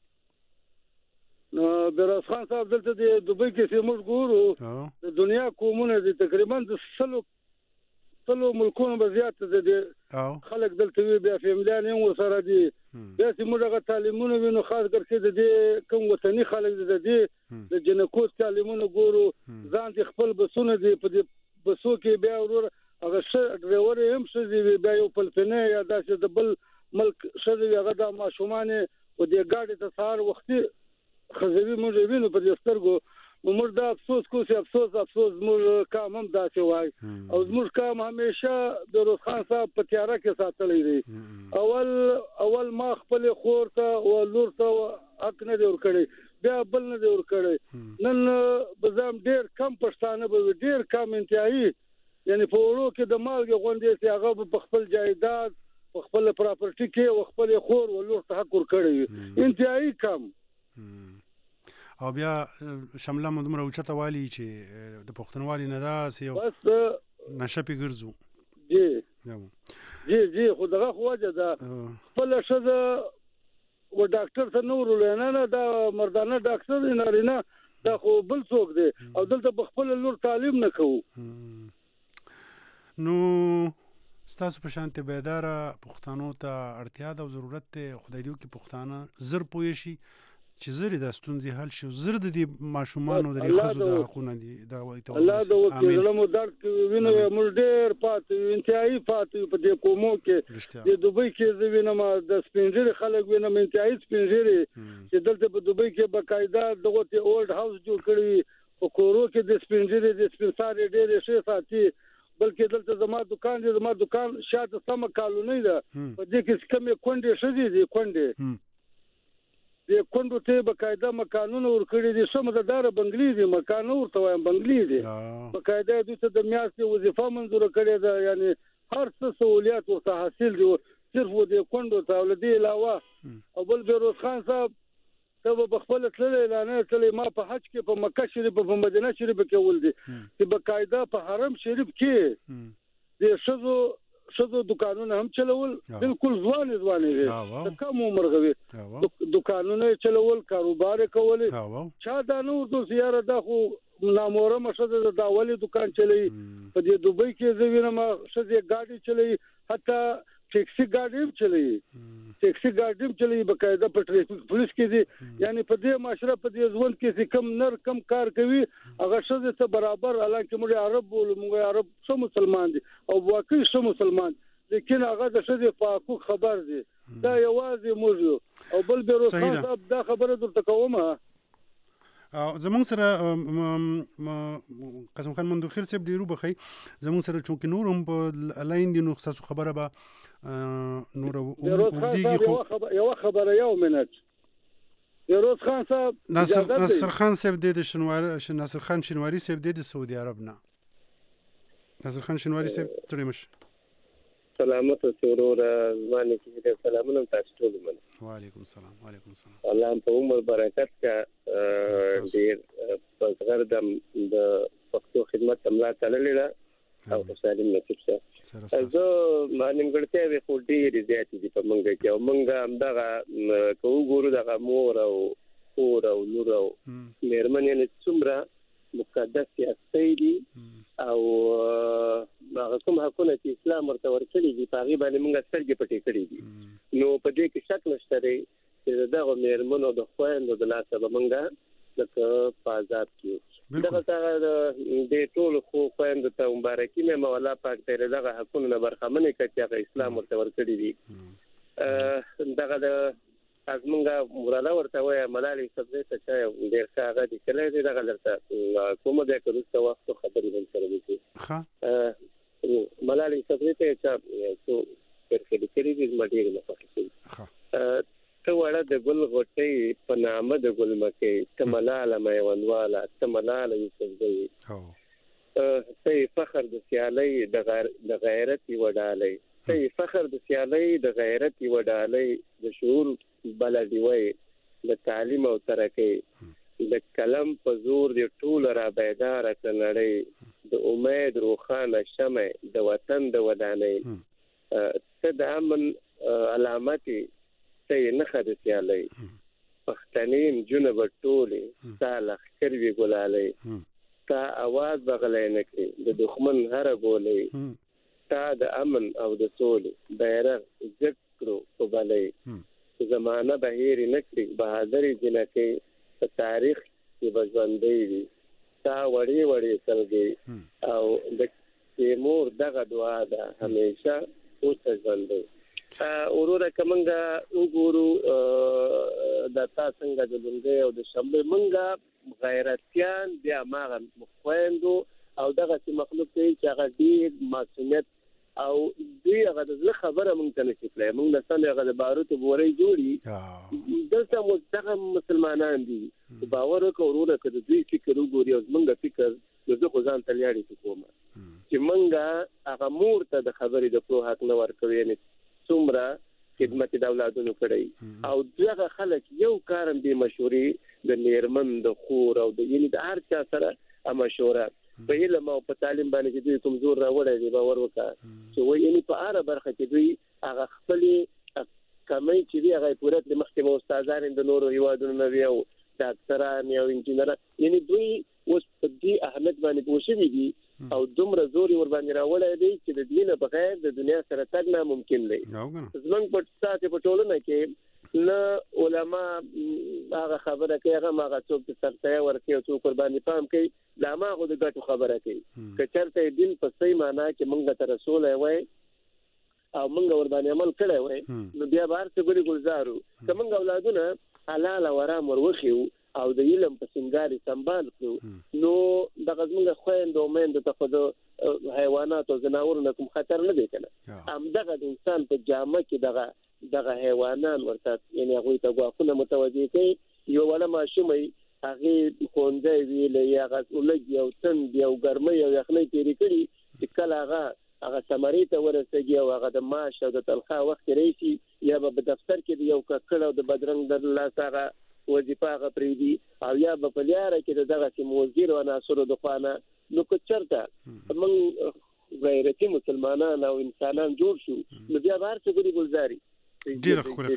نو بیروز خان صاحب دلته د دوبۍ کې موږ ګورو د دنیا کومونه دي تقریبا د سلو ملکونو به زیات دي خلک دلته وی بیا فیملیان یې ورسره دي بیا چې موږ هغه تعلیمونه وینو خاص کر کې د دې کوم وطني خلک د دې د جنکوس تعلیمونه ګورو ځان دي خپل بسونه دي په دې بسو کې بیا ورور هغه ډرایور هم څه دی بیا یو پلپنه یا داسې د بل ملک شذوي هغه د ماشومان او د ګاډي ته سار وختي خزوي موږ وینو په دې سترګو موږ دا افسوس موږ کام هم داسې وای او موږ کام همیشه د روز خان صاحب په تیاره کې ساتلې دي اول ما خپل خور ته او لور ته حق نه دی ورکړي بیا بل نه دی ورکړي نن بزام ډیر کم پښتانه به ډیر کم انتهایی یعنی په ورو کې د مالګ غونډې چې هغه په خپل جایداد په خپل پراپرټي کې او خپل خور او لور ته حق ورکړي انتهایی کم او بیا شمله مو دومره اوچته والی چې د پښتونوالي نه داسې یو نشه پې ګرځو جی خو دغه خو وجه ده خپله ښځه و ډاکټر ته نه ورولې نه دا مردانه ډاکټر دی نارینه دا خو بل څوک دی او دلته په خپله لور تعلیم نه کوو نو ستاسو په شانتې بیداره پښتنو ته اړتیا ده او ضرورت دی خدای دې وکړي پښتانه زر پوه شي چې زر د ستونزې حل شي زر د دې ماشومانو د ښځو د حقونه دي دا وایي ته الله د وکړي زړه مو درد وینو موږ ډېر پاتې انتهایی پاتې په دې قومو کې د دوبۍ کې زه وینم د سپینږیري خلک وینم انتهایی سپینږیري چې دلته په دوبۍ کې باقاعده دغه اولډ هاوس جوړ کړی په کورو کې د سپینږیري د سپینساري ډېرې ښې ساتي بلکې دلته زما دکان شاته سمه کالونی ده په دې کې کمې کونډې ښځې دي کونډې د کونډو ته باقاعده مکانونه ورکړي دي سمدار بنگلي دي مکان ورته وایم بنگلي دي باقاعده دوی ته د میاشتې وظیفه منظور کړي ده یعنی هر څه سہولیات ورته حاصل دي صرف و دې کونډو ته ولدي علاوه او بل بیروز خان صاحب ته په خپل تللی اعلان کړی ما په حج کې په مکه شریف په مدینه شریف کې ول دي چې باقاعده په حرم شریف کې د ښځو دکانونه هم چلول بالکل ځواني دي کم عمر غوي دکانونه چلول کاروبار کول چا دا نو د زیاره د خو ناموره مشه د داولي دکان چلی په دې دوبۍ کې زوینه ما ښځه ګاډي چلی حتی ټیکسي ګاډي چلی باقاعده په ټریفیک پولیس کې دي یعنی په دې معاشره په دې ځوان کې کم نر کم کار کوي هغه ښځه ته برابر حالانکه موږ عرب څو مسلمان دي او واقعي څو مسلمان لیکن هغه د ښځې په حقوق خبر دي دا یوازې موږ او بل بیروز خان صاحب دا خبره درته کومه زمونږ سره قسم خان مندوخیل صاحب ډیرو بخی زمونږ سره چونکې نور هم په لاین دي نو تاسو خبره به نور یو خبره یو منټ بیروز خان صاحب ناصر خان صاحب د ناصر خان شینواری صاحب د سعودي عرب نه ناصر خان شینواری صاحب ستړي مش سلامت سرور زمانه کې سلامونه تاسو ټول من وعلیکم السلام الله په عمر برکت کا ډیر پسغر د پښتو خدمت تملا تللی دا او سالم نصیب شه زه مانګړته وی خو ډیر زیات دي په منګه کې او منګه همدغه کوو ګورو دغه مور او خور او لور او مېرمنې نه څومره مقدس یاستې دي او هغه کوم حقونه چې اسلام ورته ورکړي دي په هغې باندې موږ سترګې پټې کړې دي نو په دې کې شک نشته دی چې دغه مېرمنو د خویندو د لاسه به موږ لکه په عذاب کې دغه د ټولو خویندو ته مبارکي مې الله پاک ته دغه حقونه نه برخمنې کړي چې هغه اسلام ورته ورکړي دي دغه د ازمنګه موراله ورته وای ملالي سبزه ته چا ډیر ښه هغه دي کله دې دغه لرته کومه د کړو وخت خبرې هم سره وکړي ها ملالي سبزه ته چا څو پرکې کړې دې مډیر نه پخې ها ته وړه د ګل غټي په نامه د ګل مکه تملاله مې ونواله تملاله سبزه ته فخر د سیالي د غیرت وډالي ته فخر د سیالي د غیرت وډالي د شعور بلدی وای د تعلیم او ترقی د کلم په زور دی ټول را بیدار کړنړي د امید روخانه شمه د وطن د ودانۍ ته د امن علامتي ته نه خد سیالي پښتنین جنب ټوله صالح کروي ګلالي تا आवाज بغلې نکړي د دښمن هر ګولې تا د امن او د سولې بیرغ ذکر او بلې زمانه بهیر نکړي بهادری جنکه په تاریخ کې بژوندې دي تا وړي سلګي او د تیمور دغه دعا ده همیشه اوس ژوندې وروره کومنګ وګورو د تاسو څنګه د لنګي او د شمبه منګه غیرتيان بیا ماغه مخويندو او دغه مخلوق چې هغه ډیر معصومیت او دوی هغه د خبره مونږ ته نشي کولای مونږ د سم هغه د باروت بوري جوړي دلته مستغه مسلمانان دي باور وکړو چې دوی فکر وګوري او مونږ فکر د خو ځان تلیاړي کومه چې مونږ هغه مور ته د خبرې د پرو حق نه ورکوي نه څومره خدمت د اولادونو کړی او دغه خلک یو کارم به مشوري د نیرمن د خور او د یعنی د هر چا سره مشوره په علم او په تعلیم باندې چې دوی کمزور راوړی دی باور وکړه چې وایي یعنی په اړه برخه کې دوی هغه خپل کمای چې دی هغه پوره د مخکې استادان د نورو هیوادونو نه ویو ډاکټران او انجینران یعنی دوی اوس په دې اهمیت باندې پوښتنه دي او دومره زوري ور باندې راوړی دی چې د دینه بغیر د دنیا سره تګ ناممکن دی زمونږ په ساته په ټولنه کې نه علما هغه خبره کوي هغه هغه څوک چې سرتیا ورکوي او څوک قرباني پام کوي لا ما غو د ګټو خبره کوي که چېرته دین په صحیح معنا کې مونږ ته رسول وای او مونږ ور باندې عمل کړی وای نو بیا بار څه ګوري ګلزارو که مونږ اولادونه حلال او حرام ورخیو او د علم په سنگاري سنبال کړو نو دغه موږ خويندو مند ته خو د حیوانات او جناورونو کوم خطر نه دی کنه ام دغه انسان په جامه کې دغه حیوانات ورته یعنی هغه ته غوښنه متوجي کوي یو ولا ماشومې هغه خوندې ویلې یا غولګي او تن یو ګرمي او یخنۍ تیری کړي چې کله هغه سمری ته ورسېږي او هغه د ماش او د تلخا وخت راشي یا په دفتر کې یو ککړ او د بدرنګ د الله سره وظیفه غپریدي او یا په لیاره کې دغه موزیر او ناصر د خوانه نو کو چرته من غیرتي مسلمانان او انسانان جوړ شو نو بیا بار څه ګوري ګلزاري ډیره خبره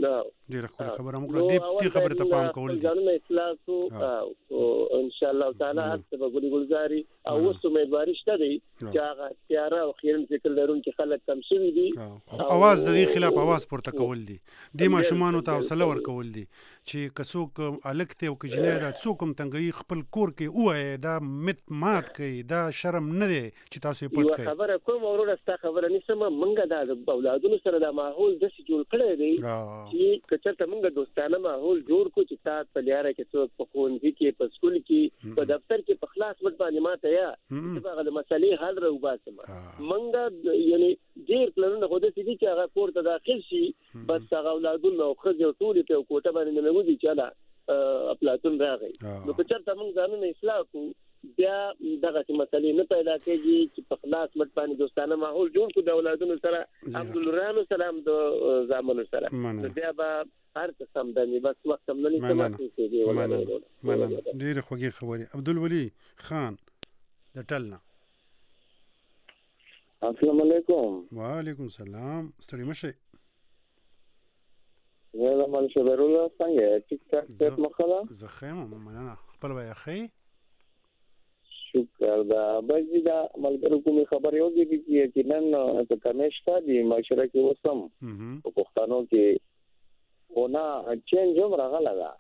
موږ دې خبره ته پام کول دي ځانونه اصلاح او ان شاء الله تعالی هر څه به ګوري ګلزاري او اوس امیدواري شته دی چې هغه تیار او خیرن فکر لرونکي خلک کم شوي دي اواز د دې خلاف اواز پورته کول دي د ماشومان ته حوصله ورکول دي چې کڅوک الکته او کجنه دا څوک هم تنګي خپل کور کې اوه دا مات کوي دا شرم نه دی چې تاسو پټ کوي خبره کوم اوره ستا خبره نسمه منګه دا اولادونو سره د ماحول د جوړ کړی دی چې کچته موږ دوستانه ماحول جوړ کو چې تاسو په لیاره کې څوک په خونځي کې په سکول کې په دفتر کې په خلاص وټ باندې ماته یا چې هغه د مسلې حل راو باسم موږ یعنی ډیر پلانونه خو د سړي چې هغه کور ته داخل شي بس هغه اولادونه او خځې ټول په کوټه باندې نه وځي چې لا افلاطون راغی نو که چېرته موږ ځانونه اصلاح کو بیا دغه مسلې نه پیدا کېږي چې په خلاص مټ باندې دوستانه ماحول جوړ کو د اولادونو سره عبدالرحمن سلام د زامنو سره بیا به هر څه سم دني بس وخت هم نه نیسم ډېر خوږې خبرې عبدالولي خان د ټلنا السلام علیکم وعلیکم السلام ستړي مشه زه مال شبرونه څنګه ټیک ټاک ته مخاله زخم مننه خپل وای اخی شکر دا بجې دا ملګرو کومې خبرې وګورئ چې نن څه کمشته دی مشره کې وسم په پښتنو کې ونه چینج هم راغله دا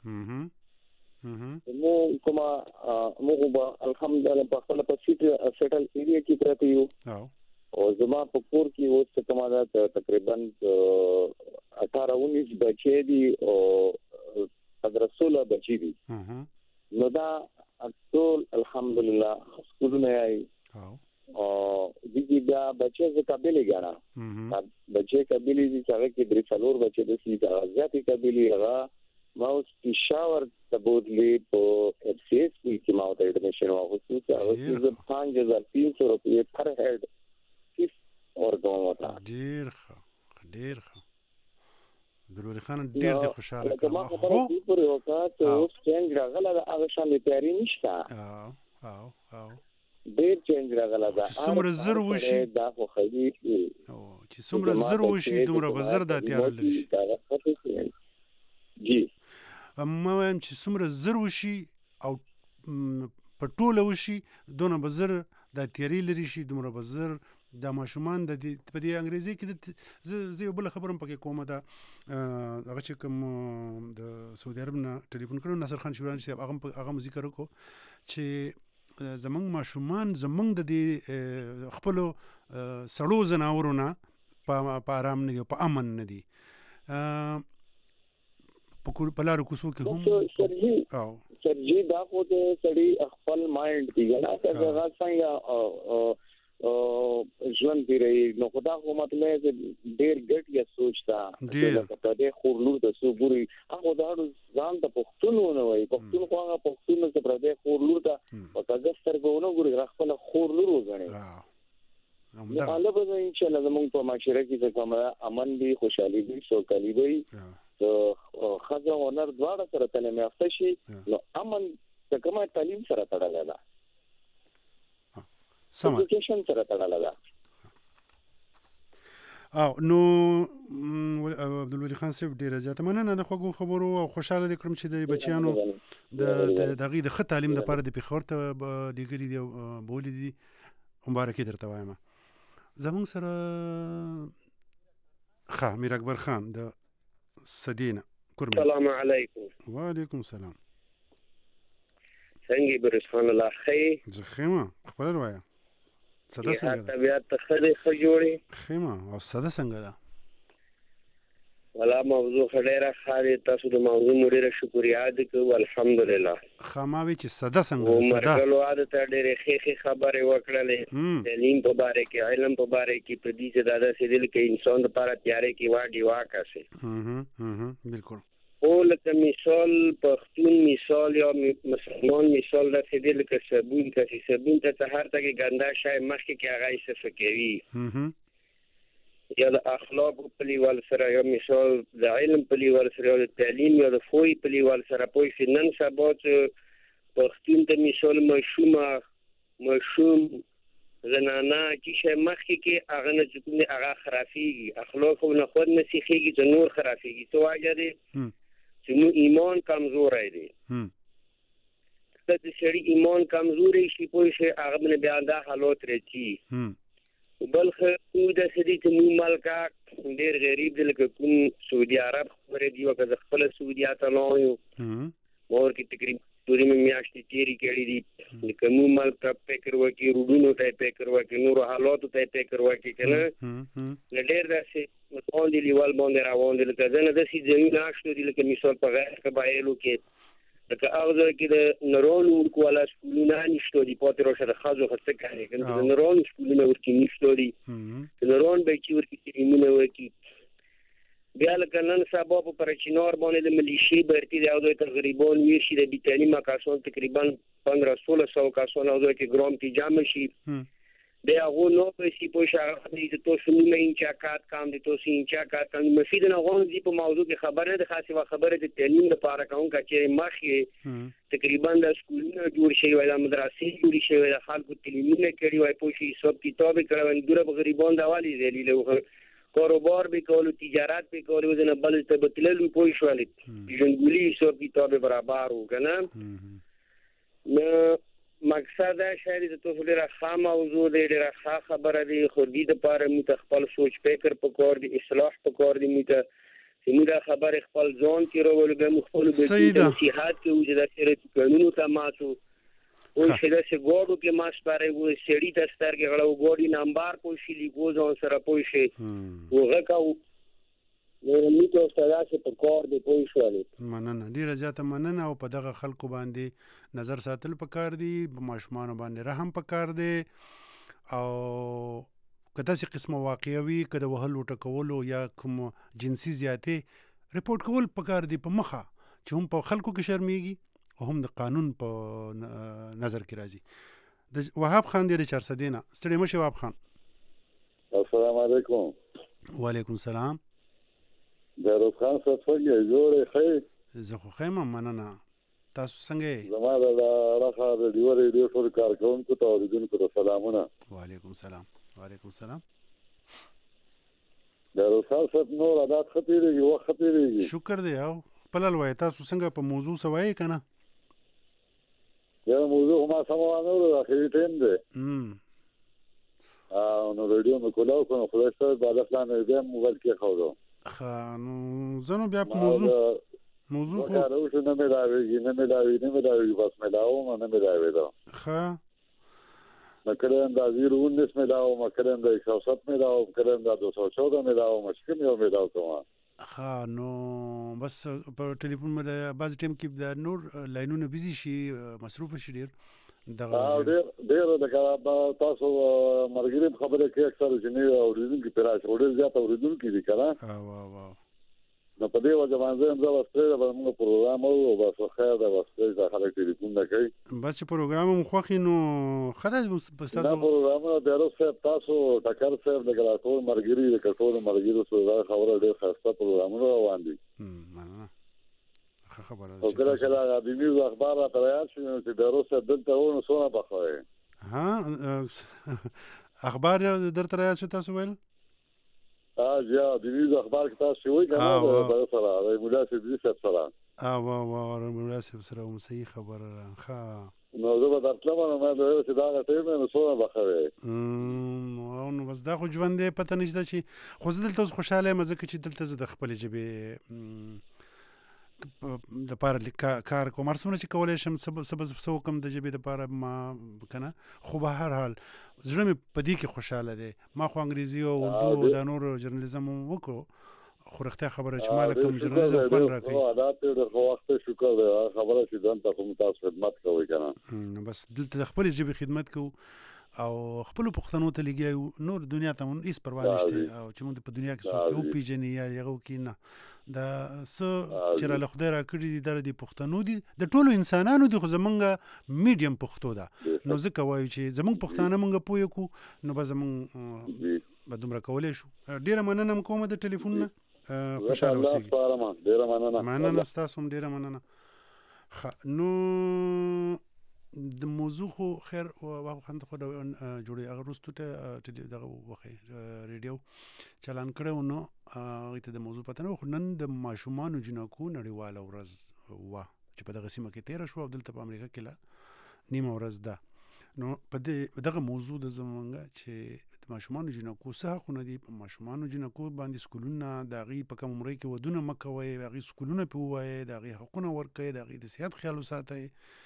مو کومه موږ الحمدلله په خپل په سیټل ایریا کې پراته یو او زما په کور کې اوس کومه دا تقریبا 18-19 بچي دي او 15 بچي دي نو دا ټول الحمدلله سکولونه یې او دغه دا بچي ز قابلیت غواړي بچي قابلیت چې هغه کې درې څلور بچي د سي ځاتي قابلیت هغه ماوس شاور تبودلی په اف سی اس کې ماوته ایڈمیشن واغوستو چې هغه 5300 روپیه پر هډ ورکوم وتا ډیر ضروري خان ډیر د خوشاله کړم خو پر یو کار ته اوس چینج راغله هغه شان تیاری نشته او ډیر چینج راغله دا څومره زر وشي دا خو خدي او چې څومره زر وشي دومره بزر د تیار لري جی ما وایم چې څومره زر وشي او په ټوله وشي دونه بزر د تیاری لري شي دومره بزر د ماشومان د په دې انګریزي کې زه یو بل خبرم پکې کومه دا هغه چې کوم د سعودي عرب نه ټلیفون کړو ناصر خان شوراني صاحب هغه ذکر وکړو چې زمنګ ماشومان زمنګ د خپل سړو زناورونه په آرام نه دي او په امن نه دي. په لارو کوڅو کې هم سرجي دا خو د سړي خپل مایند دی نه چې هغه څنګه ژوند دی نو خدا خو مطلب ډېر ګټ یا سوچتا چې د خورلو د سوګوري هغه دا ځان د پښتون نه وای پښتون خو هغه پښتون څخه پر دې خورلو ته او تاسو سترګونه ګوري خپل خورلو وګڼي نو الله به ان شاء الله زموږ په معاشره کې څه کومه امن دي خوشحالي دي سوکالي دي خزه هنر دواړه سره تعلیم یافته شي نو امن څنګه تعلیم سره تړاو ده ایجوکیشن سره تړاو ده. نو عبدالولي خان صاحب ډیره زیاته مننه د خوږو خبرو او خوشاله دي کړم چې د بچیانو د دغه د ښه تعلیم لپاره د پیښور ته لګري دی بولې دي مبارکي درته وایم. زمونږ سره میر اکبر خان د سدینه کورمه. السلام علیکم. وعلیکم السلام. څنګه برس خان الله خیر زخیمه خبر وایا صدا څنګه ده طبيعت خدای خو جوړي خیمه او صدا څنګه ده ولا موضوع خډيره خالي تاسو د موضوع مډيره شکریا دي کو الحمدلله خاماوي چې صدا څنګه ده صدا مرګلو عادت ډېره خېخي خبره وکړلې تعلیم په باره کې علم په باره کې په دې چې دا د سیدل کې انسان لپاره تیارې کې واډي واکاسي بالکل او لکه مثال پښتون مثال یا مسلمان مثال د سیدل کې صابون کې صابون ته هر تګي ګندا شای مخکې کې هغه یې سفکوي یا د اخلاق په لیول سره یا مثال د علم په لیول سره یا د تعلیم یا د فوی په لیول سره پوي فنن سبا پښتون ته مثال مشوم زنانا چې مخکې کې هغه نه چې هغه خرافيږي اخلاق نه خود نه سیخيږي چې نور خرافيږي تو واجه چې نو ایمان کمزورای دی د شری ایمان کمزوري شي پوي شي هغه نه بیا دا حالات رچی بل خو د سدي ته مو مالکا ډېر غریب دي لکه کوم سعودي عرب خبره دی وکړه خپل سعودي ته نو مور کې تقریبا پوری میاشتې تیری کړې دي لکه مو مالکا فکر وکي روډونو ته فکر وکي نور حالات ته فکر وکي کنه ډېر داسې متون دی لیوال باندې راوون دي لکه ځنه د سي ځای ناشته دي لکه مثال په غیر قبایلو کې لکه هغه کې د نورونو کولا سکولونه نشته دي پاتې راشه د خازو خڅه کوي کنه د نورونو سکولونه ورته نشته دي نورون به چې ورته ایمونه وکي بیا لکه نن سبا په پرچینار باندې د ملیشي برتی دی او د تقریبا ویشي د بیتانی مکاسون تقریبا 1500 کاسون او د ګرام تی جام شي بیا غو نو په سی په شهر د توسو نه انچا کات کام د توسو انچا کات کام مفید نه غون دی په موضوع کې خبره ده خاصه خبره د تعلیم لپاره کوم چې مخې تقریبا د سکولونو جوړ شي وای د مدرسې جوړ شي وای د خلکو تعلیمونه کړي وای په شي حساب کتاب کړي دوره غریبان د والی دی له کاروبار به کولو تجارت به کولو د بل ته بتللو پوي شوالي جنګولي حساب کتاب برابر وکنه نو مقصد شاید د توسو لري خام موضوع دی لري خبره دی خو دې لپاره متخپل سوچ فکر پکور دی اصلاح پکور دی موږ خبر خپل ځون کې راول به مخفل به نصيحت کې وجه د سره قانونو ته ماسو او شله سه ګورو کې ماس پاره و سړی د سترګې غړو ګوري نمبر پوښي لیکو ځون سره پوښي وغه کا نو میته استاد په کور دی پوښوالي مننه ډیره زیاته مننه او په دغه خلکو باندې نظر ساتل پکار دی په ماشومان باندې رحم پکار دی او کدا سي قسمه واقعوي کدا وهلو ټکولو یا کوم جنسي زیاتې ریپورت کول پکار دی په مخه چې هم په خلکو کې شرمېږي او هم د قانون په نظر کې راځي. د وهاب خان دی 400 نه ستړي مشه وهاب خان. السلام علیکم. وعلیکم السلام. د روز خان څخه جوړې خې زه خو خیمه مننه تاسو څنګه زما د راخه د دیوره ډیر ټول کارکونکو ته اوریدونکو ته سلامونه. وعلیکم السلام. وعلیکم السلام. د روز خان څخه نور عادت خطرېږي وخت خطرېږي شکر دی او خپل لوي تاسو څنګه په موضوع سوای کنه یا موضوع ما سمونه نور اخري ټیم دی نو ریډیو مې کولاو کنه خلاص بعد پلان دې موبایل کې خاورو نو زنو بیا په موضوع خو راوښ نه مې راوي بس مې داو نه مې راوي دا کلندا 019 میداو ما کلندا 107 میداو کلندا 214 میداو مشکل یو میداو کومه ها نو بس په ټلیفون مده بعض ټیم کې د نور لاینونه بيزي شي مصروف شي دغه ډېر د تاسو مرګریم خبره کې اکثر جنې اوریدونکو پیراش اورل زیات اوریدونکو دي کنه وا نو په دې وجه باندې هم زه واستره به موږ پروګرام او بس خیر دا واستره دا خلک ټلیفون نه کوي بس چې پروګرام هم خوخي نو خدای بس تاسو دا پروګرام د روسه تاسو ټکر سره د ګراتور مرګري د کټور مرګري سره دا خبره ډېر خاصه پروګرام روان دي خبره او کله کله د نیوز اخبار راځي چې د روسه دلته ونه سونه بخوي ها اخبار درته راځي تاسو ویل یا د نیوز اخبار کې تاسو وایي کنه دا سره د مناسب دي سره وا مناسب سره هم صحیح خبره ښه نو زه به درتلم نو ما د چې دا ټیم نو سونه بخوي نو بس دا خو ژوند دی پته نشته چې خو زه دلته خوشاله یم ځکه چې دلته زه د خپل جبه د پاره کار کوم ارسونه چې کولای شم سبب کوم د جبه د پاره ما کنه خو به هر حال زړه مې پدې کې خوشاله دی ما خو انګریزي او اردو او د نور جرنالیزم وکړو خو رښتیا خبره چې مال کوم جرنالیزم فن راکړي دا ته د وخت شکر دی خبره چې دلته کوم تاسو خدمت کوي کنه بس دلته د خپل جبه خدمت کوو او خپل پښتنو ته لګي نور دنیا ته مون هیڅ پروا نشته او چې موږ په دنیا کې څوک یو پیژنې یا یو کې نه دا چې را لخدای را کړی دي د پښتنو دي د ټولو انسانانو دي خو زمونږ میډیم پښتو ده نو ځکه وایو چې زمونږ پښتانه مونږ پوهه کو نو به زمونږ به دومره کولای شو ډیره مننه کوم د ټلیفون نه خوشاله اوسئ ډیره مننه تاسو هم ډیره مننه نو د موضوع خو خیر او خند خو جوړي هغه روستو ته دغه وخی ریډیو چالان کړو نو ته د موضوع پته نه خو نن د ماشومان جنکو نړیواله ورځ وا چې په دغه سیمه کې 13 شو دلته په امریکا کې لا نیمه ورځ ده نو په دغه موضوع د زمونږ چې د ماشومان جنکو څخه خو نه دي په ماشومان جنکو باندې سکولونه دغه په کوم عمر کې ودونه مکوي هغه سکولونه په وایي دغه حقونه ورکوي دغه د صحت خیال وساتي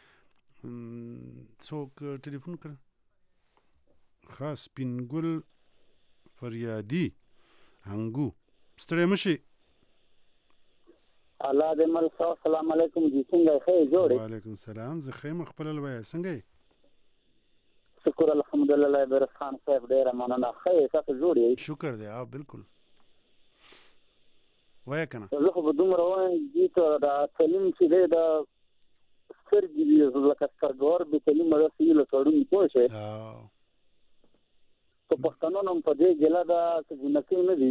څوک ټلیفون کړ خاص پینګل فریادي هنګو ستړی مشي الله دې مل السلام علیکم جی څنګه خیر جوړ وعلیکم السلام زه خیم خپل لوي څنګه شکر الحمدلله برخان صاحب ډیر مننه خیر تاسو جوړ شکر دی بالکل وای کنه زه خو بدوم روان دي ته دا تعلیم چې دا سرګي دي لکه سترګور به تعلیم مرسي له ټړو پوښه په پښتنو نوم په دې ګلا دا چې نکې نه دي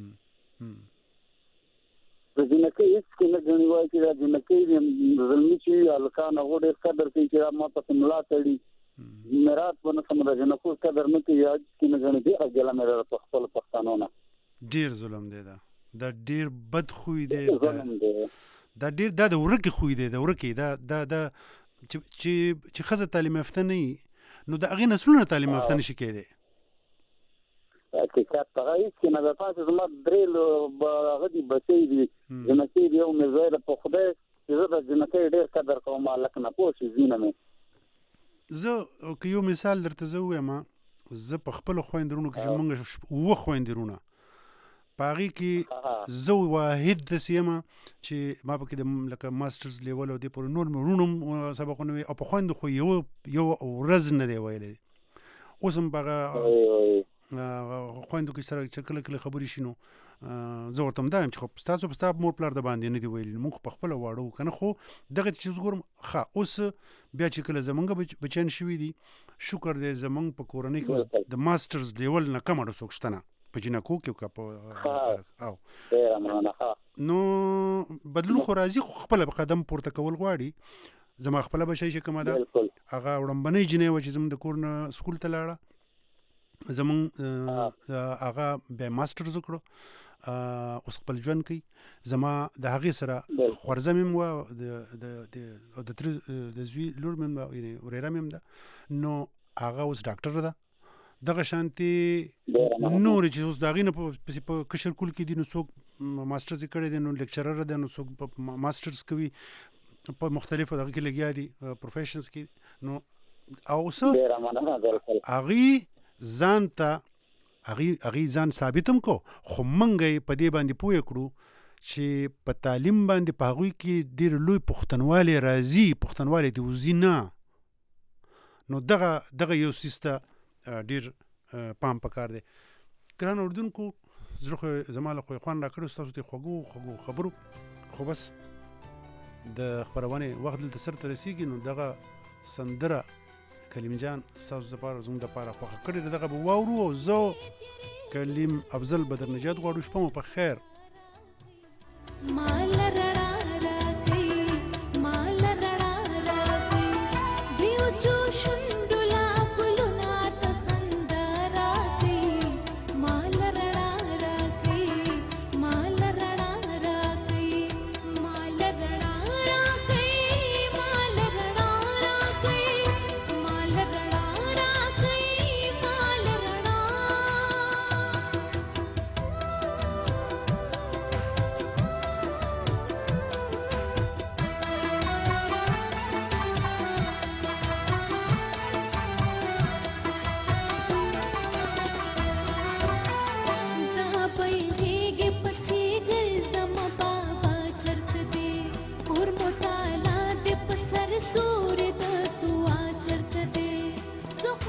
د جنکې هیڅ کې نه غني وای چې د جنکې زلمی چې الکان هغه ډېر قدر کوي چې ما په ملا تړي مراد ونه سم د جنکو قدر نه کوي چې نه غني دي اګلا مې په خپل پښتنو نه ډېر ظلم دی دا ډېر بد خوې دی دا ډېر دا د ورکه خوې دی د ورکه دا چې خزه تعلیم یافته نه نو د هغه نسلونه تعلیم یافته نشي کېدی حقیقت هغه چې نه د تاسو زما درېلو هغه دي بچي دي جنکې دی او مزه په خوده چې زه د جنکې ډېر قدر کوم لکه نه پوښي زینه مې زه که یو مثال درته زه وایم زه په خپل خويندرونو کې موږ و خويندرونه پاغي کې زه واحد د سیمه چې ما پکې د لکه ماسترز لیول او د پر نور مرونم سبقونه او په خويند خو یو ورځ نه دی ویلې اوس هم بغه خويندو کې سره چې کله خبرې شینو زه ورته مدام چې خو تاسو په تاسو مور پلار د باندې نه دی ویلې موږ په خپل واړو کنه خو دغه چې زګورم ښه اوس بیا چې کله زمونږ بچن شوي دي شکر دې زمونږ په کورنۍ کې د ماسترز لیول نه کم اړه سوکشتنه په جنکو کې او نو بدلون خو راځي خپل قدم پورته کول غواړي زما خپل بشي چې کومه ده هغه وړمبنې جنې و چې زم د کور نه سکول ته لاړه زمون هغه به ماسترز وکړو اوس خپل ژوند کوي زما د هغې سره خورزه مې و د زوی لور مې یعنې ورېره مې ده نو هغه اوس ډاکټر ده دغه شانتي نور چې اوس داغې نه په کشر کول کې دي نو څوک ماسترز کړی دی نو لیکچرر دی نو څوک په ماسترز کوي په مختلفو دغه کې لګیا دي پروفیشنز کې نو او څه هغه ځان ثابتم کو خو منګي په دې باندې پوه کړو چې په تعلیم باندې په هغوی کې ډېر لوی پښتنوالی راځي پښتنوالی د وزي نه نو دغه یو سیسته ډېر پام پکار دی ګران اردوونکو زړه خو زما له خوند راکړو ستاسو ته خوږو خبرو خو بس د خپرونې وخت دلته سرته رسیږي نو دغه سندره کلیم جان ستاسو دپاره زموږ دپاره خوښه کړې ده دغه به واورو او زه کلیم افضل بدر نجات غواړو شپه مو په خیر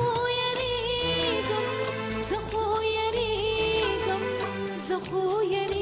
زخو یریگم